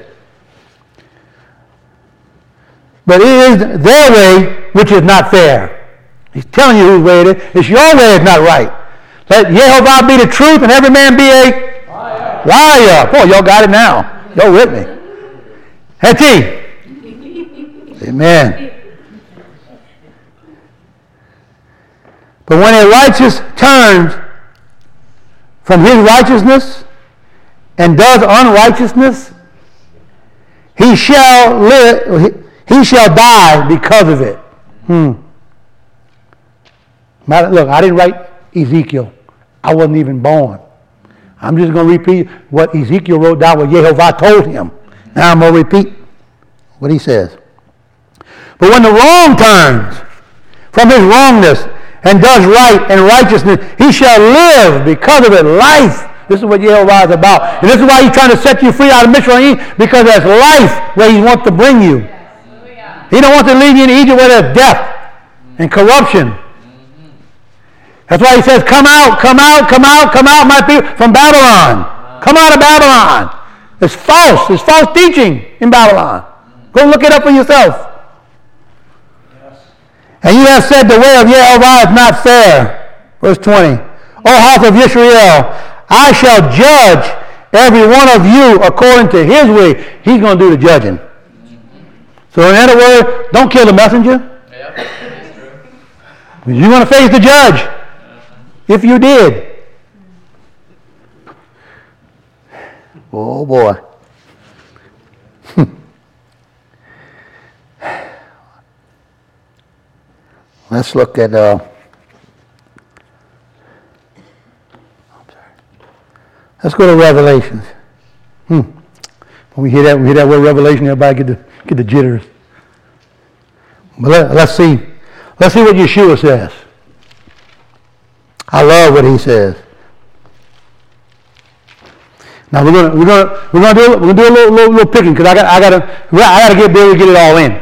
But it is their way which is not fair. He's telling you whose way it is. It's your way is not right. Let Jehovah be the truth and every man be a liar. Boy, y'all got it now. Y'all with me. Hetty. Amen. But when a righteous turns from his righteousness and does unrighteousness, he shall live, he shall die because of it. Look, I didn't write Ezekiel. I wasn't even born. I'm just going to repeat what Ezekiel wrote down, what Jehovah told him. Now I'm going to repeat what he says. But when the wrong turns from his wrongness and does right and righteousness, he shall live because of it. Life. This is what Jehovah is about. And this is why he's trying to set you free out of Mitzrayim, because there's life where he wants to bring you. He don't want to leave you in Egypt where there's death and corruption. That's why he says, come out, my people, from Babylon. Come out of Babylon. It's false. It's false teaching in Babylon. Go look it up for yourself. And you have said the way of Jehovah is not fair. Verse 20. O house of Israel, I shall judge every one of you according to his way. He's going to do the judging. So in other words, don't kill the messenger. Yep, that's true. You're going to face the judge. If you did. Oh boy. Let's look at let's go to Revelations. When we hear that word Revelation, everybody get the jitters. But let's see what Yeshua says. I love what he says. Now we're gonna do a little picking, because I gotta get there to get it all in.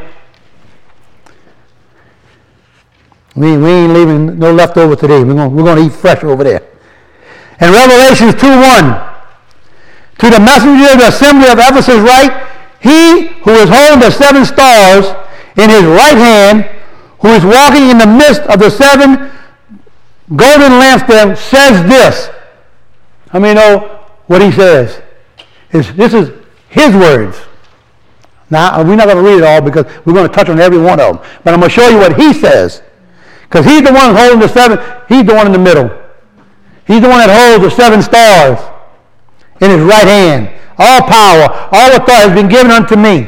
We ain't leaving no leftover today. We're gonna eat fresh over there. And Revelations 2:1. To the messenger of the assembly of Ephesus write, he who is holding the 7 stars in his right hand, who is walking in the midst of the 7 golden lampstands, says this. How many know what he says? This is his words. Now, we're not going to read it all because we're going to touch on every one of them. But I'm going to show you what he says. Because he's the one holding the 7. He's the one in the middle. He's the one that holds the 7 stars in his right hand. All power, all authority has been given unto me.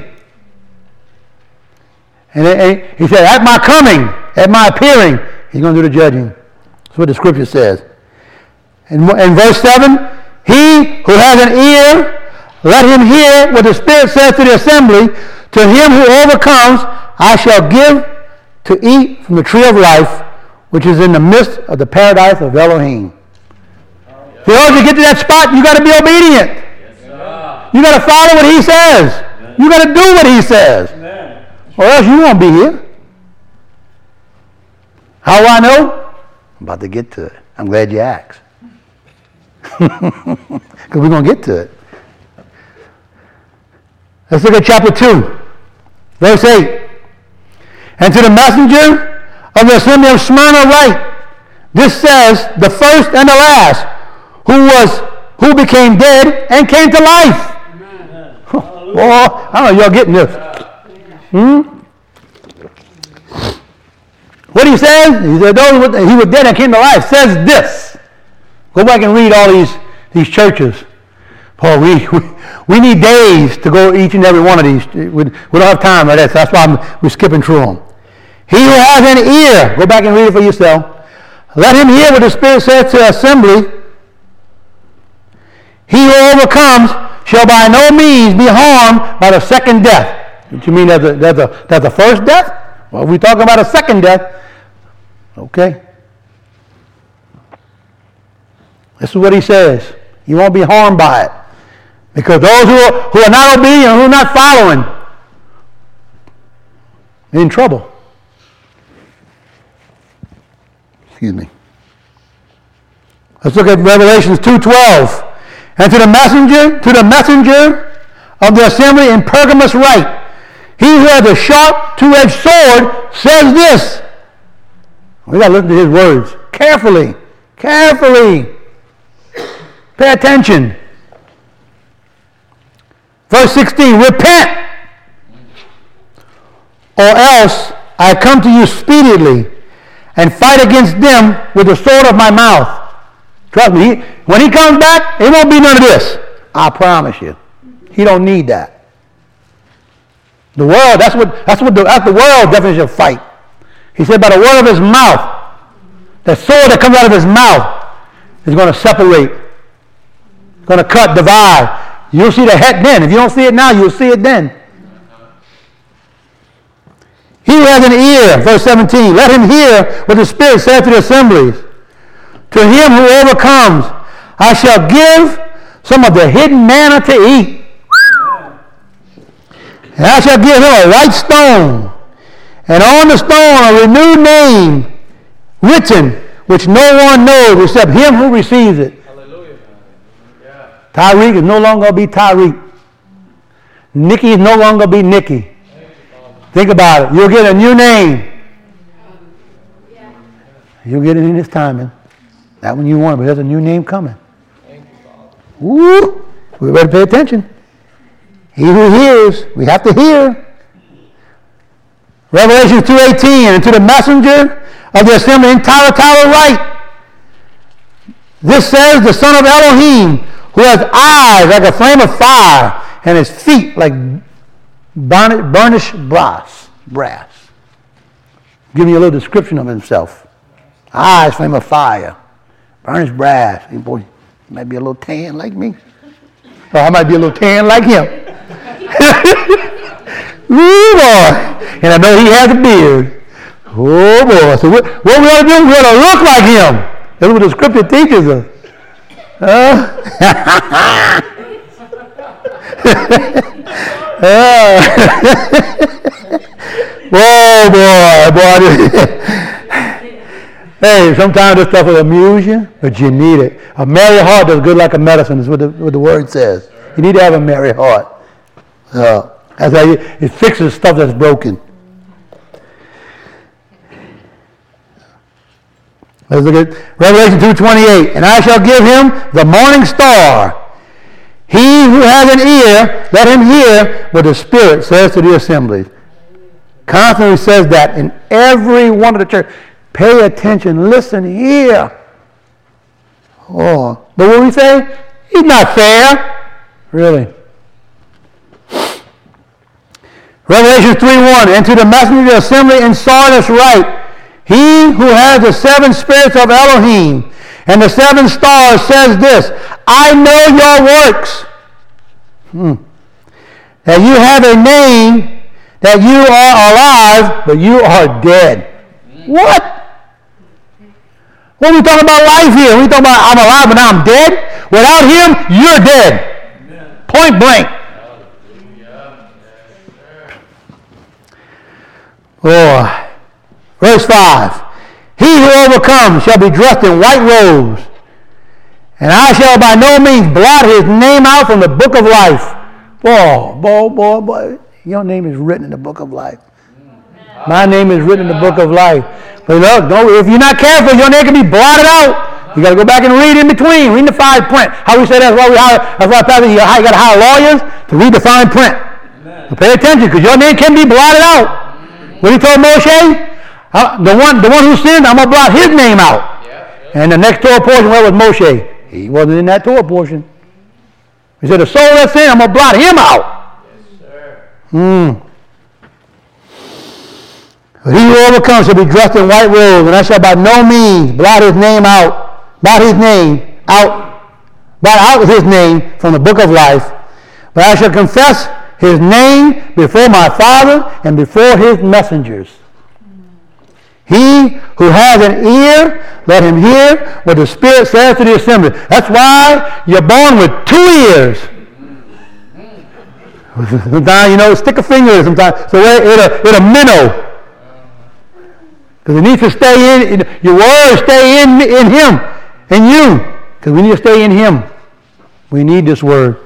And he said, at my coming, at my appearing, he's going to do the judging. That's what the scripture says. In verse 7, he who has an ear, let him hear what the Spirit says to the assembly. To him who overcomes, I shall give to eat from the tree of life, which is in the midst of the paradise of Elohim. In order to get to that spot, you got to be obedient. Yes, you got to follow what he says. Amen. You got to do what he says. Amen. Or else you won't be here. How do I know? I'm about to get to it. I'm glad you asked. Because we're going to get to it. Let's look at chapter 2, verse 8. And to the messenger of the assembly of Smyrna write, This says the first and the last, who became dead and came to life. Oh, I don't know, y'all getting this. What he says, he said, he was dead and came to life, says this. Go back and read all these churches. Paul, we need days to go each and every one of these. We don't have time for that, so that's why we're skipping through them. He who has an ear, go back and read it for yourself. Let him hear what the Spirit says to the assembly. He who overcomes shall by no means be harmed by the second death. What you mean that's the first death? Well, we talking about a second death. Okay. This is what he says. You won't be harmed by it. Because those who are not obedient, who are not following, are in trouble. Excuse me. Let's look at Revelations 2:12. And to the messenger of the assembly in Pergamos write, he who has a sharp two-edged sword says this. We got to listen to his words carefully. Carefully. Pay attention. Verse 16, repent, or else I come to you speedily and fight against them with the sword of my mouth. Trust me, when he comes back, it won't be none of this. I promise you. He don't need that. The world, that's the world's definition of fight. He said by the word of his mouth, the sword that comes out of his mouth is going to separate, going to cut, divide. You'll see the head then. If you don't see it now, you'll see it then. He who has an ear, verse 17, let him hear what the Spirit says to the assemblies. To him who overcomes, I shall give some of the hidden manna to eat. And I shall give him a white stone, and on the stone a renewed name written, which no one knows except him who receives it. Hallelujah. Yeah. Tyreek is no longer going to be Tyreek. Nikki is no longer going to be Nikki. Think about it. You'll get a new name. You'll get it in his timing. That one you want, but there's a new name coming. Woo! We better pay attention. He who hears, we have to hear. Revelation 2:18, and to the messenger of the assembly in Thyatira write, this says the son of Elohim, who has eyes like a flame of fire, and his feet like burnished brass. Give me a little description of himself. Eyes, flame of fire, burnished brass. Hey, boy, you might be a little tan like me. Or I might be a little tan like him. Ooh, boy. And I know he has a beard. Oh, boy. So what we ought to do? We ought to look like him. That's what the scripture teaches us. Whoa, boy. Hey, sometimes this stuff will amuse you, but you need it. A merry heart does good like a medicine, is what the word says. You need to have a merry heart. That's how it fixes stuff that's broken. Let's look at Revelation 2:28. And I shall give him the morning star. He who has an ear, let him hear what the Spirit says to the assemblies. Constantly says that in every one of the church. Pay attention. Listen here. Oh, but what we say? He's not fair. Really. Revelation 3:1. And to the messenger of the assembly in Sardis write, he who has the seven spirits of Elohim and the seven stars says this, I know your works. That you have a name, that you are alive, but you are dead. What? What are we talking about life here? We talking about I'm alive, but now I'm dead? Without him, you're dead. Amen. Point blank. Oh. Verse 5. He who overcomes shall be dressed in white robes, and I shall by no means blot his name out from the book of life. Boy. Your name is written in the book of life. My name is written in the book of life. But look, if you're not careful, your name can be blotted out. You got to go back and read in between. Read the fine print. How we say that's why Pastor, you got to hire lawyers to read the fine print. So pay attention, because your name can be blotted out. What he told Moshe? The one who sinned, I'm going to blot his name out. And the next Torah portion, where was Moshe? He wasn't in that Torah portion. He said, the soul that sinned, I'm going to blot him out. Yes, sir. But he who overcomes shall be dressed in white robes, and I shall by no means blot his name out, blot out his name from the book of life. But I shall confess his name before my Father and before his messengers. He who has an ear, let him hear what the Spirit says to the assembly. That's why you're born with 2 ears. Sometimes, stick a finger in sometimes, so it'll minnow. Because it needs to stay in, your word stay in him, in you. Because we need to stay in him. We need this word.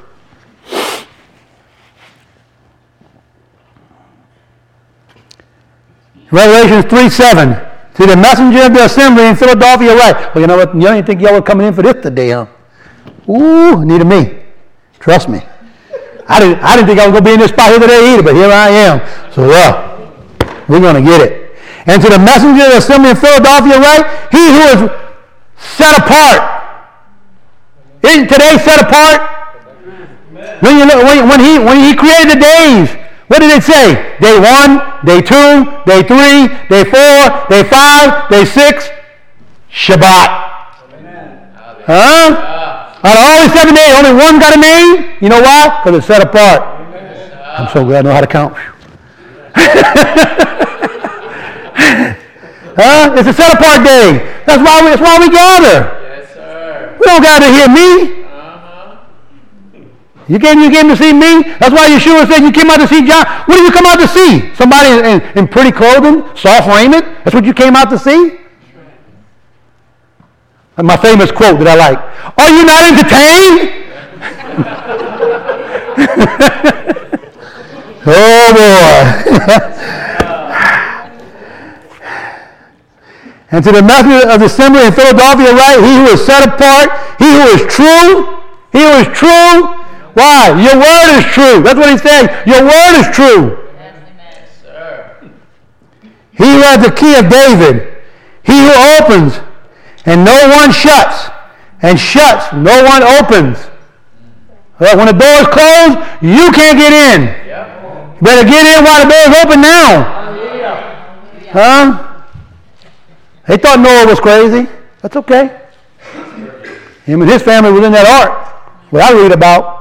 Revelation 3:7. See, the messenger of the assembly in Philadelphia write. Well, you know what? You don't think y'all were coming in for this today, huh? Ooh, neither me. Trust me. I didn't think I was going to be in this spot here today either, but here I am. So, we're going to get it. And to the messenger of the assembly in Philadelphia write, he who is set apart. Isn't today set apart? When he created the days, what did it say? Day 1, day 2, day 3, day 4, day 5, day 6, Shabbat. Huh? Out of all these 7 days, only one got a name. You know why? Because it's set apart. I'm so glad I know how to count. Huh? It's a set apart day. That's why we gather. Yes, sir. We don't gather to hear me. You came to see me. That's why Yeshua said you came out to see John. What did you come out to see? Somebody in pretty clothing, soft raiment? That's what you came out to see? And my famous quote that I like. Are you not entertained? Oh boy. And to the messenger of the assembly in Philadelphia write, he who is set apart, he who is true. Why? Your word is true. That's what he said. Your word is true. Yes, sir. He who has the key of David. He who opens, and no one shuts. And shuts, no one opens. When the door is closed, you can't get in. Yep. You better get in while the door is open now. Huh? They thought Noah was crazy. That's okay. Him and his family was in that ark. What I read about.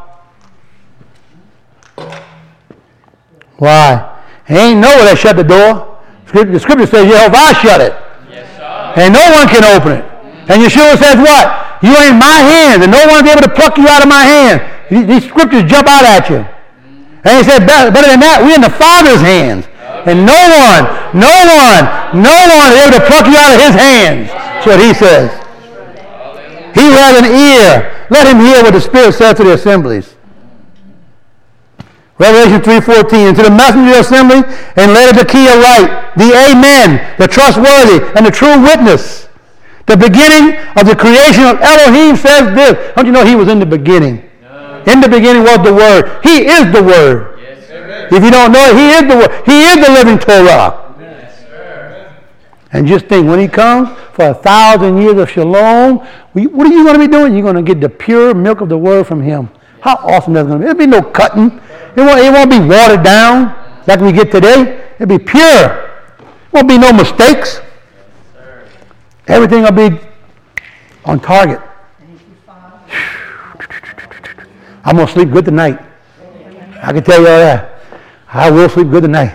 Why? It ain't Noah that shut the door. The scripture says Jehovah shut it. Yes, sir. And no one can open it. And Yeshua says what? You ain't my hand, and no one will be able to pluck you out of my hand. These scriptures jump out at you. And he said, better than that, we're in the Father's hands. And no one is able to pluck you out of his hands. That's what he says. He who has an ear, let him hear what the Spirit says to the assemblies. Revelation 3:14, and to the messenger of the assembly, and Laodicea write, the Amen, the trustworthy, and the true witness. The beginning of the creation of Elohim says this. Don't you know he was in the beginning? No. In the beginning was the Word. He is the Word. Yes, sir. If you don't know it, he is the Word. He is the living Torah. Yes, sir. And just think, when he comes for 1,000 years of shalom, what are you going to be doing? You're going to get the pure milk of the Word from him. How awesome that's going to be. There'll be no cutting. It won't be watered down like we get today. It'll be pure. There won't be no mistakes. Everything will be on target. I'm going to sleep good tonight. I can tell you all that. I will sleep good tonight.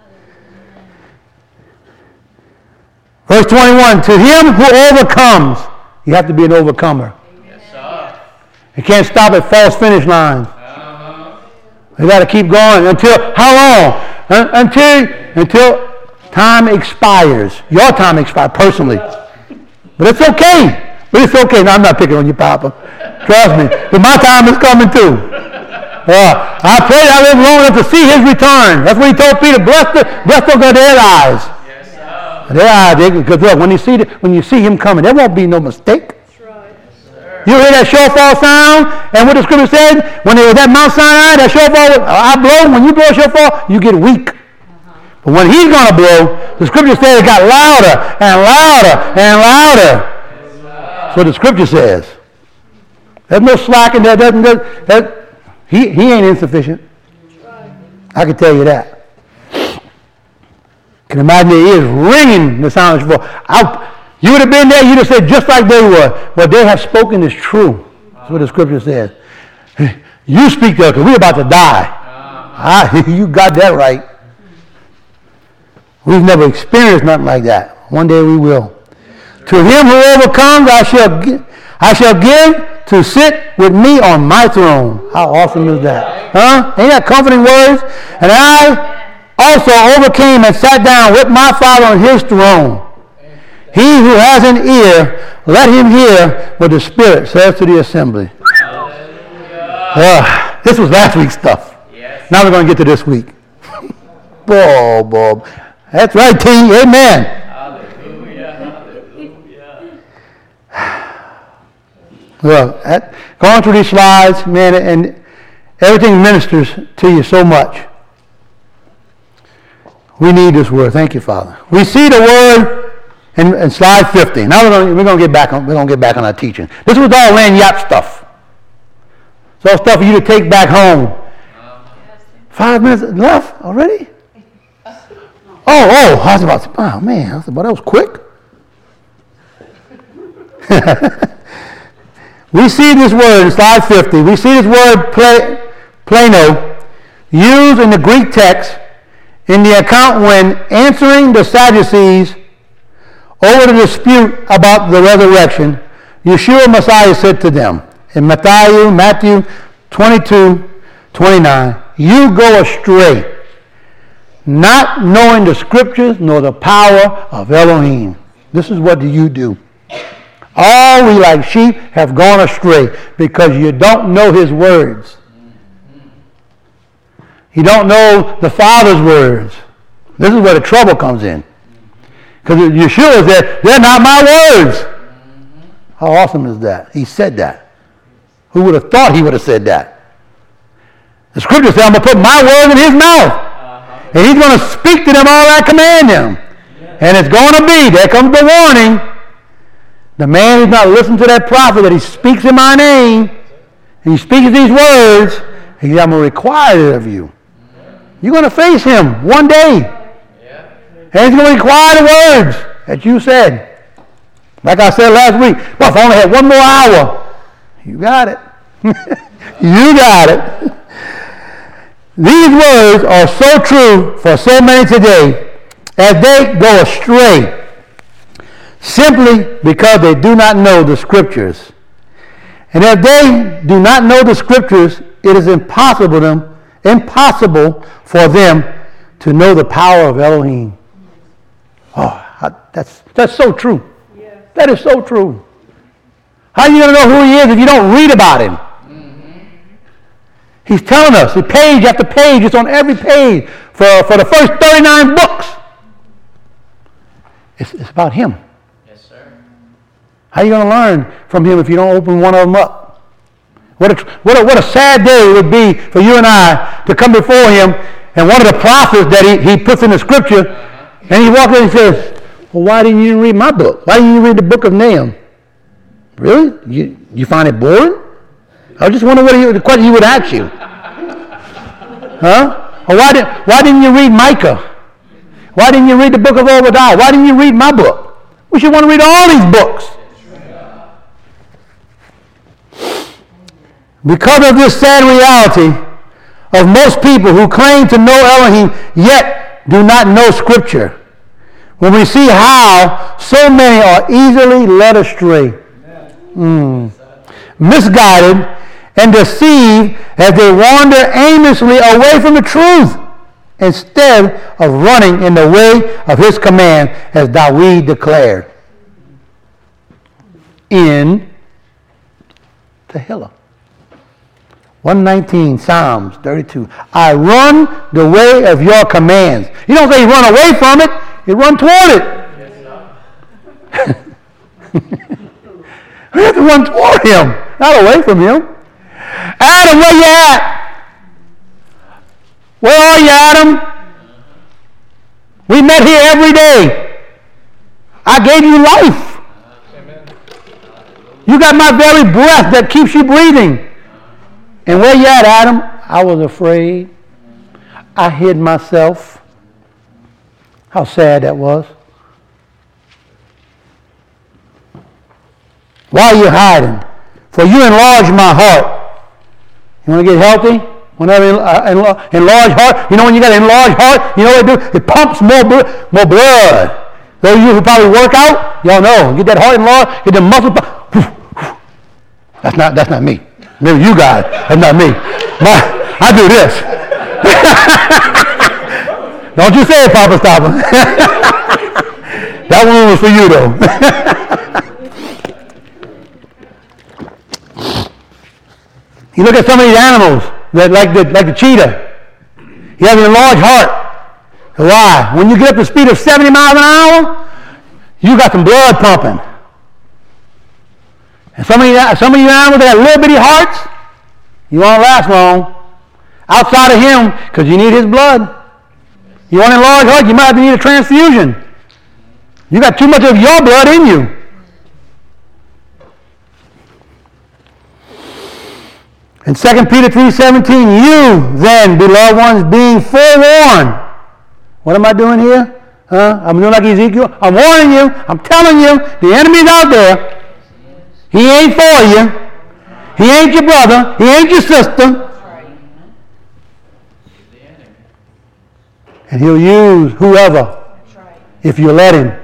Verse 21, to him who overcomes, you have to be an overcomer. Yes, sir. You can't stop at false finish lines. You got to keep going until, how long? Until time expires. Your time expires personally. But it's okay. No, I'm not picking on you, Papa. Trust me. But my time is coming too. I pray I live long enough to see his return. That's what he told Peter. Blessed are their eyes. Yes, sir. Their eyes, because look, when you see him coming, there won't be no mistake. You hear that shofar sound, and what the scripture said, when it was at Mount Sinai, that shofar, I blow, when you blow a shofar, you get weak. But when he's going to blow, the scripture says it got louder and louder and louder. That's what the scripture says. There's no slacking there. He ain't insufficient. I can tell you that. Can imagine the ears ringing the sound of the shofar. You would have been there, you'd have said just like they were. What they have spoken is true. That's what the scripture says. You speak there because we're about to die. You got that right. We've never experienced nothing like that. One day we will. To him who overcomes, I shall give to sit with me on my throne. How awesome is that? Huh? Ain't that comforting words? And I also overcame and sat down with my Father on his throne. He who has an ear, let him hear what the Spirit says to the assembly. This was last week's stuff. Yes. Now we're going to get to this week. Bob. That's right, T. Amen. Hallelujah. Well, going through these slides, man, and everything ministers to you so much. We need this word. Thank you, Father. We see the word in slide 50. Now we're going to get back on our teaching. This was all lanyard stuff. It's all stuff for you to take back home. 5 minutes left already? Oh, I was about to, oh man, that was quick. We see this word in slide 50. We see this word plano used in the Greek text in the account when answering the Sadducees over the dispute about the resurrection. Yeshua Messiah said to them in Matthew 22:29, you go astray, not knowing the scriptures nor the power of Elohim. This is what you do. All we like sheep have gone astray because you don't know his words. You don't know the Father's words. This is where the trouble comes in. Because Yeshua said, they're not my words. How awesome is that? He said that. Who would have thought he would have said that? The scripture says, I'm going to put my word in his mouth. And he's going to speak to them all I command him. And it's going to be, there comes the warning. The man who's not listening to that prophet that he speaks in my name, and he speaks these words, he says, I'm going to require it of you. You're going to face him one day. And he's going to require the words that you said. Like I said last week, well, if I only had 1 more hour, you got it. You got it. These words are so true for so many today as they go astray simply because they do not know the scriptures. And if they do not know the scriptures, it is impossible for them to know the power of Elohim. Oh, that's so true. Yeah. That is so true. How are you going to know who he is if you don't read about him? Mm-hmm. He's telling us, page after page, it's on every page for the first 39 books. It's about him. Yes, sir. How are you going to learn from him if you don't open one of them up? What a sad day it would be for you and I to come before him and one of the prophets that he puts in the scripture, and he walks in and says, well, why didn't you read my book? Why didn't you read the book of Nahum? Really? You find it boring? I just wonder what the question he would ask you. Huh? Or why didn't you read Micah? Why didn't you read the book of Obadiah? Why didn't you read my book? We should want to read all these books. Because of this sad reality of most people who claim to know Elohim yet do not know Scripture, when we see how so many are easily led astray, misguided, and deceived as they wander aimlessly away from the truth instead of running in the way of his command as Dawid declared in Tehillah. 119, Psalms 32. I run the way of your commands. You don't say you run away from it. You run toward it. We have to run toward him, not away from him. Adam, where you at? Where are you, Adam? We met here every day. I gave you life. You got my very breath that keeps you breathing. And where you at, Adam? I was afraid. I hid myself. How sad that was. Why are you hiding? For you enlarge my heart. You want to get healthy? Want to have an enlarged heart? You know when you got an enlarged heart, you know what it do? It pumps more blood. Those of you who probably work out, y'all know. Get that heart enlarged, get the muscle. That's not me. Maybe you guys. That's not me. I do this. Don't you say it, Papa Stopper. That one was for you, though. You look at some of these animals, that like the cheetah. He has an enlarged heart. Why? When you get up to the speed of 70 miles an hour, you got some blood pumping. And some of you animals that have little bitty hearts, you won't last long. Outside of him, because you need his blood. You want an enlarged heart, you might have to need a transfusion. You got too much of your blood in you. In 2 Peter 3:17, you then, beloved ones, being forewarned. What am I doing here? I'm doing like Ezekiel. I'm warning you. I'm telling you, the enemy's out there. He ain't for you. He ain't your brother. He ain't your sister. And he'll use whoever if you let him.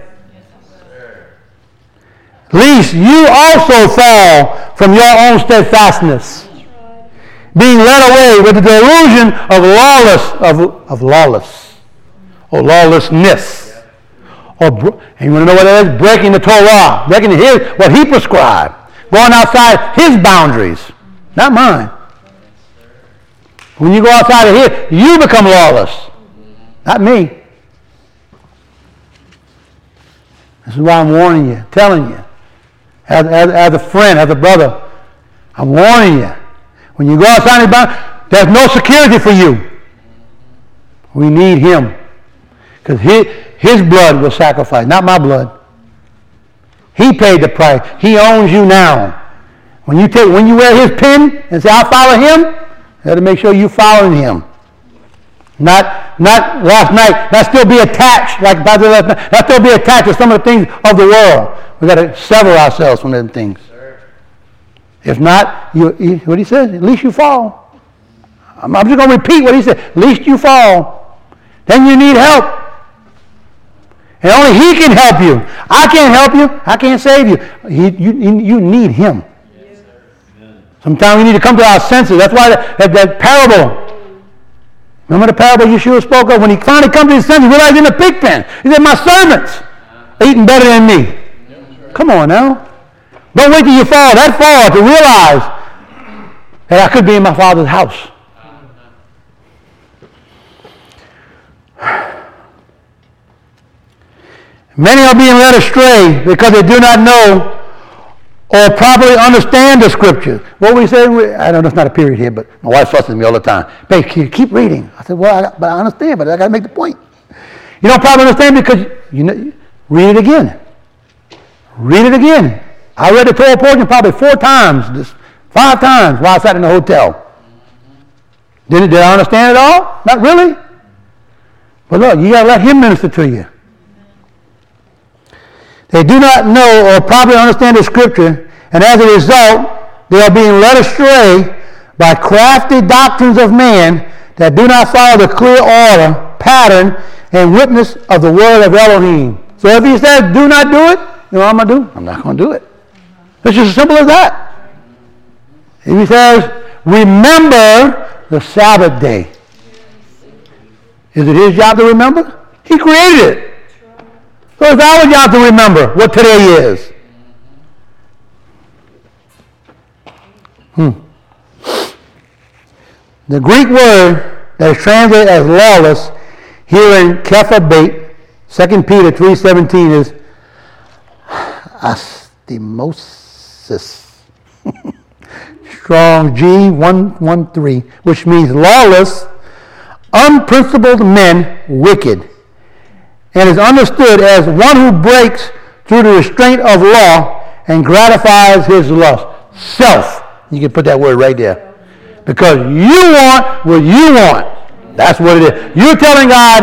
Lest you also fall from your own steadfastness, being led away with the delusion of lawlessness. And you want to know what that is? Breaking the Torah, breaking what he prescribed, going outside his boundaries, not mine. When you go outside of here, you become lawless, not me. This is why I'm warning you, telling you, as a friend, as a brother, I'm warning you. When you go outside his boundaries, there's no security for you. We need him. Because his blood was sacrificed, not my blood. He paid the price. He owns you now. When you wear his pin and say, I follow him, you have to make sure you following him. Not last night. Not still be attached, like Pastor last night. Not still be attached to some of the things of the world. We've got to sever ourselves from them things. If not, what he says, at least you fall. I'm just going to repeat what he said. At least you fall. Then you need help. And only he can help you. I can't help you. I can't save you. You need him. Yes, sometimes we need to come to our senses. That's why that parable. Remember the parable Yeshua spoke of? When he finally comes to his senses, he realized in the pig pen. He said, my servants are eating better than me. Come on now. Don't wait till you fall that far to realize that I could be in my Father's house. Many are being led astray because they do not know or properly understand the Scriptures. What we say, I know that's not a period here, but my wife fusses me all the time. Hey, keep reading. I said, well, I understand, but I got to make the point. You don't probably understand because read it again. Read it again. I read the Torah portion probably 4 times, 5 times while I sat in the hotel. Did I understand it all? Not really. But look, you got to let him minister to you. They do not know or properly understand the Scripture, and as a result, they are being led astray by crafty doctrines of man that do not follow the clear order, pattern, and witness of the word of Elohim. So if he says, do not do it, you know what I'm going to do? I'm not going to do it. It's just as simple as that. If he says, remember the Sabbath day. Is it his job to remember? He created it. So it's our job to remember what today is. The Greek word that is translated as lawless here in Kepha Beit, 2 Peter 3:17 is astimosis. Strong G 113, which means lawless, unprincipled men, wicked, and is understood as one who breaks through the restraint of law and gratifies his lust. Self. You can put that word right there. Because you want what you want. That's what it is. You're telling God,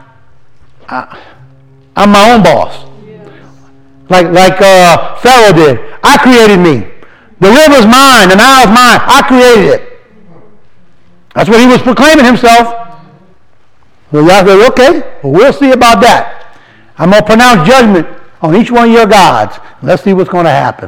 I'm my own boss. Like Pharaoh did. I created me. The river's mine. The Nile's mine. I created it. That's what he was proclaiming himself. So y'all said, okay, well, we'll see about that. I'm going to pronounce judgment on each one of your gods. Let's see what's going to happen.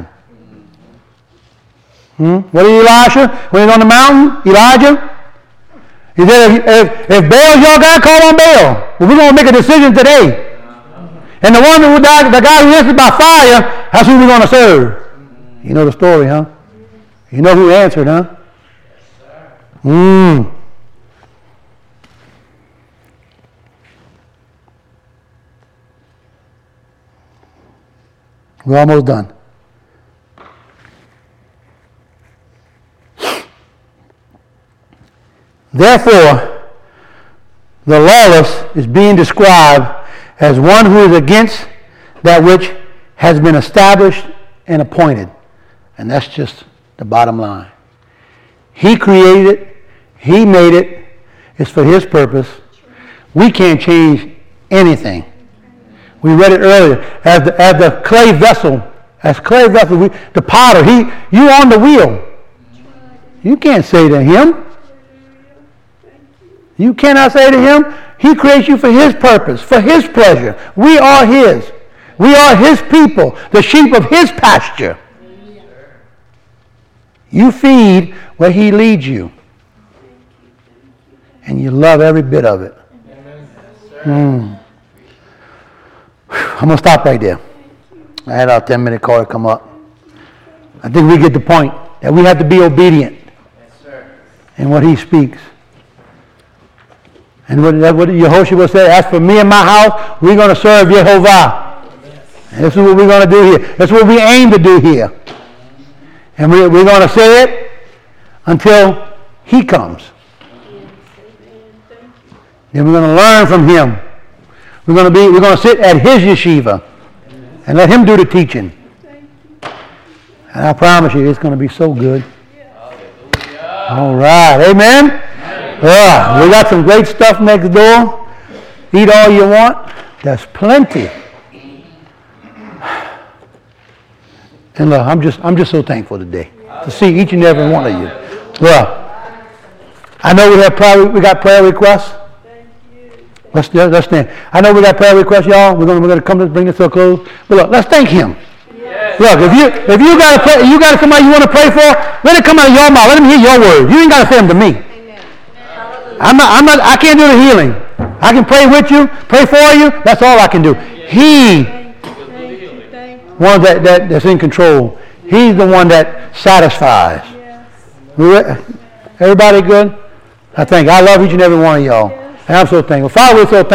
What did Elisha, when he was on the mountain, Elijah? He said, if Baal's your God, call on Baal. Well, we're going to make a decision today. And the one who died, the guy who answered by fire, that's who we're going to serve. You know the story, huh? You know who answered, huh? We're almost done. Therefore, the lawless is being described as one who is against that which has been established and appointed. And that's just the bottom line. He created it. He made it. It's for his purpose. We can't change anything. We read it earlier. As the clay vessel, the potter, you on the wheel. You can't say to him. You cannot say to him, he creates you for his purpose, for his pleasure. We are his. We are his people, the sheep of his pasture. You feed where he leads you. And you love every bit of it. I'm going to stop right there. I had our 10-minute card come up. I think we get the point that we have to be obedient in what he speaks. And what Yehoshua said, as for me and my house, we're going to serve Yehovah. And this is what we're going to do here. That's what we aim to do here. And we're going to say it until he comes. Then we're going to learn from him. We're going to sit at his yeshiva and let him do the teaching. And I promise you, it's going to be so good. All right. Amen? We got some great stuff next door. Eat all you want. There's plenty. And look, I'm just so thankful today to see each and every one of you. Well, I know we got prayer requests. Let's stand. I know we got prayer requests, y'all. We're gonna come to bring this to a close. But look, let's thank him. Yes. Look, if you got somebody you want to pray for, let it come out of your mouth. Let him hear your words. You ain't got to say them to me. I can't do the healing. I can pray with you, pray for you. That's all I can do. He, one that's in control. He's the one that satisfies. Everybody good? I love each and every one of y'all. And I'm so thankful. Father, we're so thankful.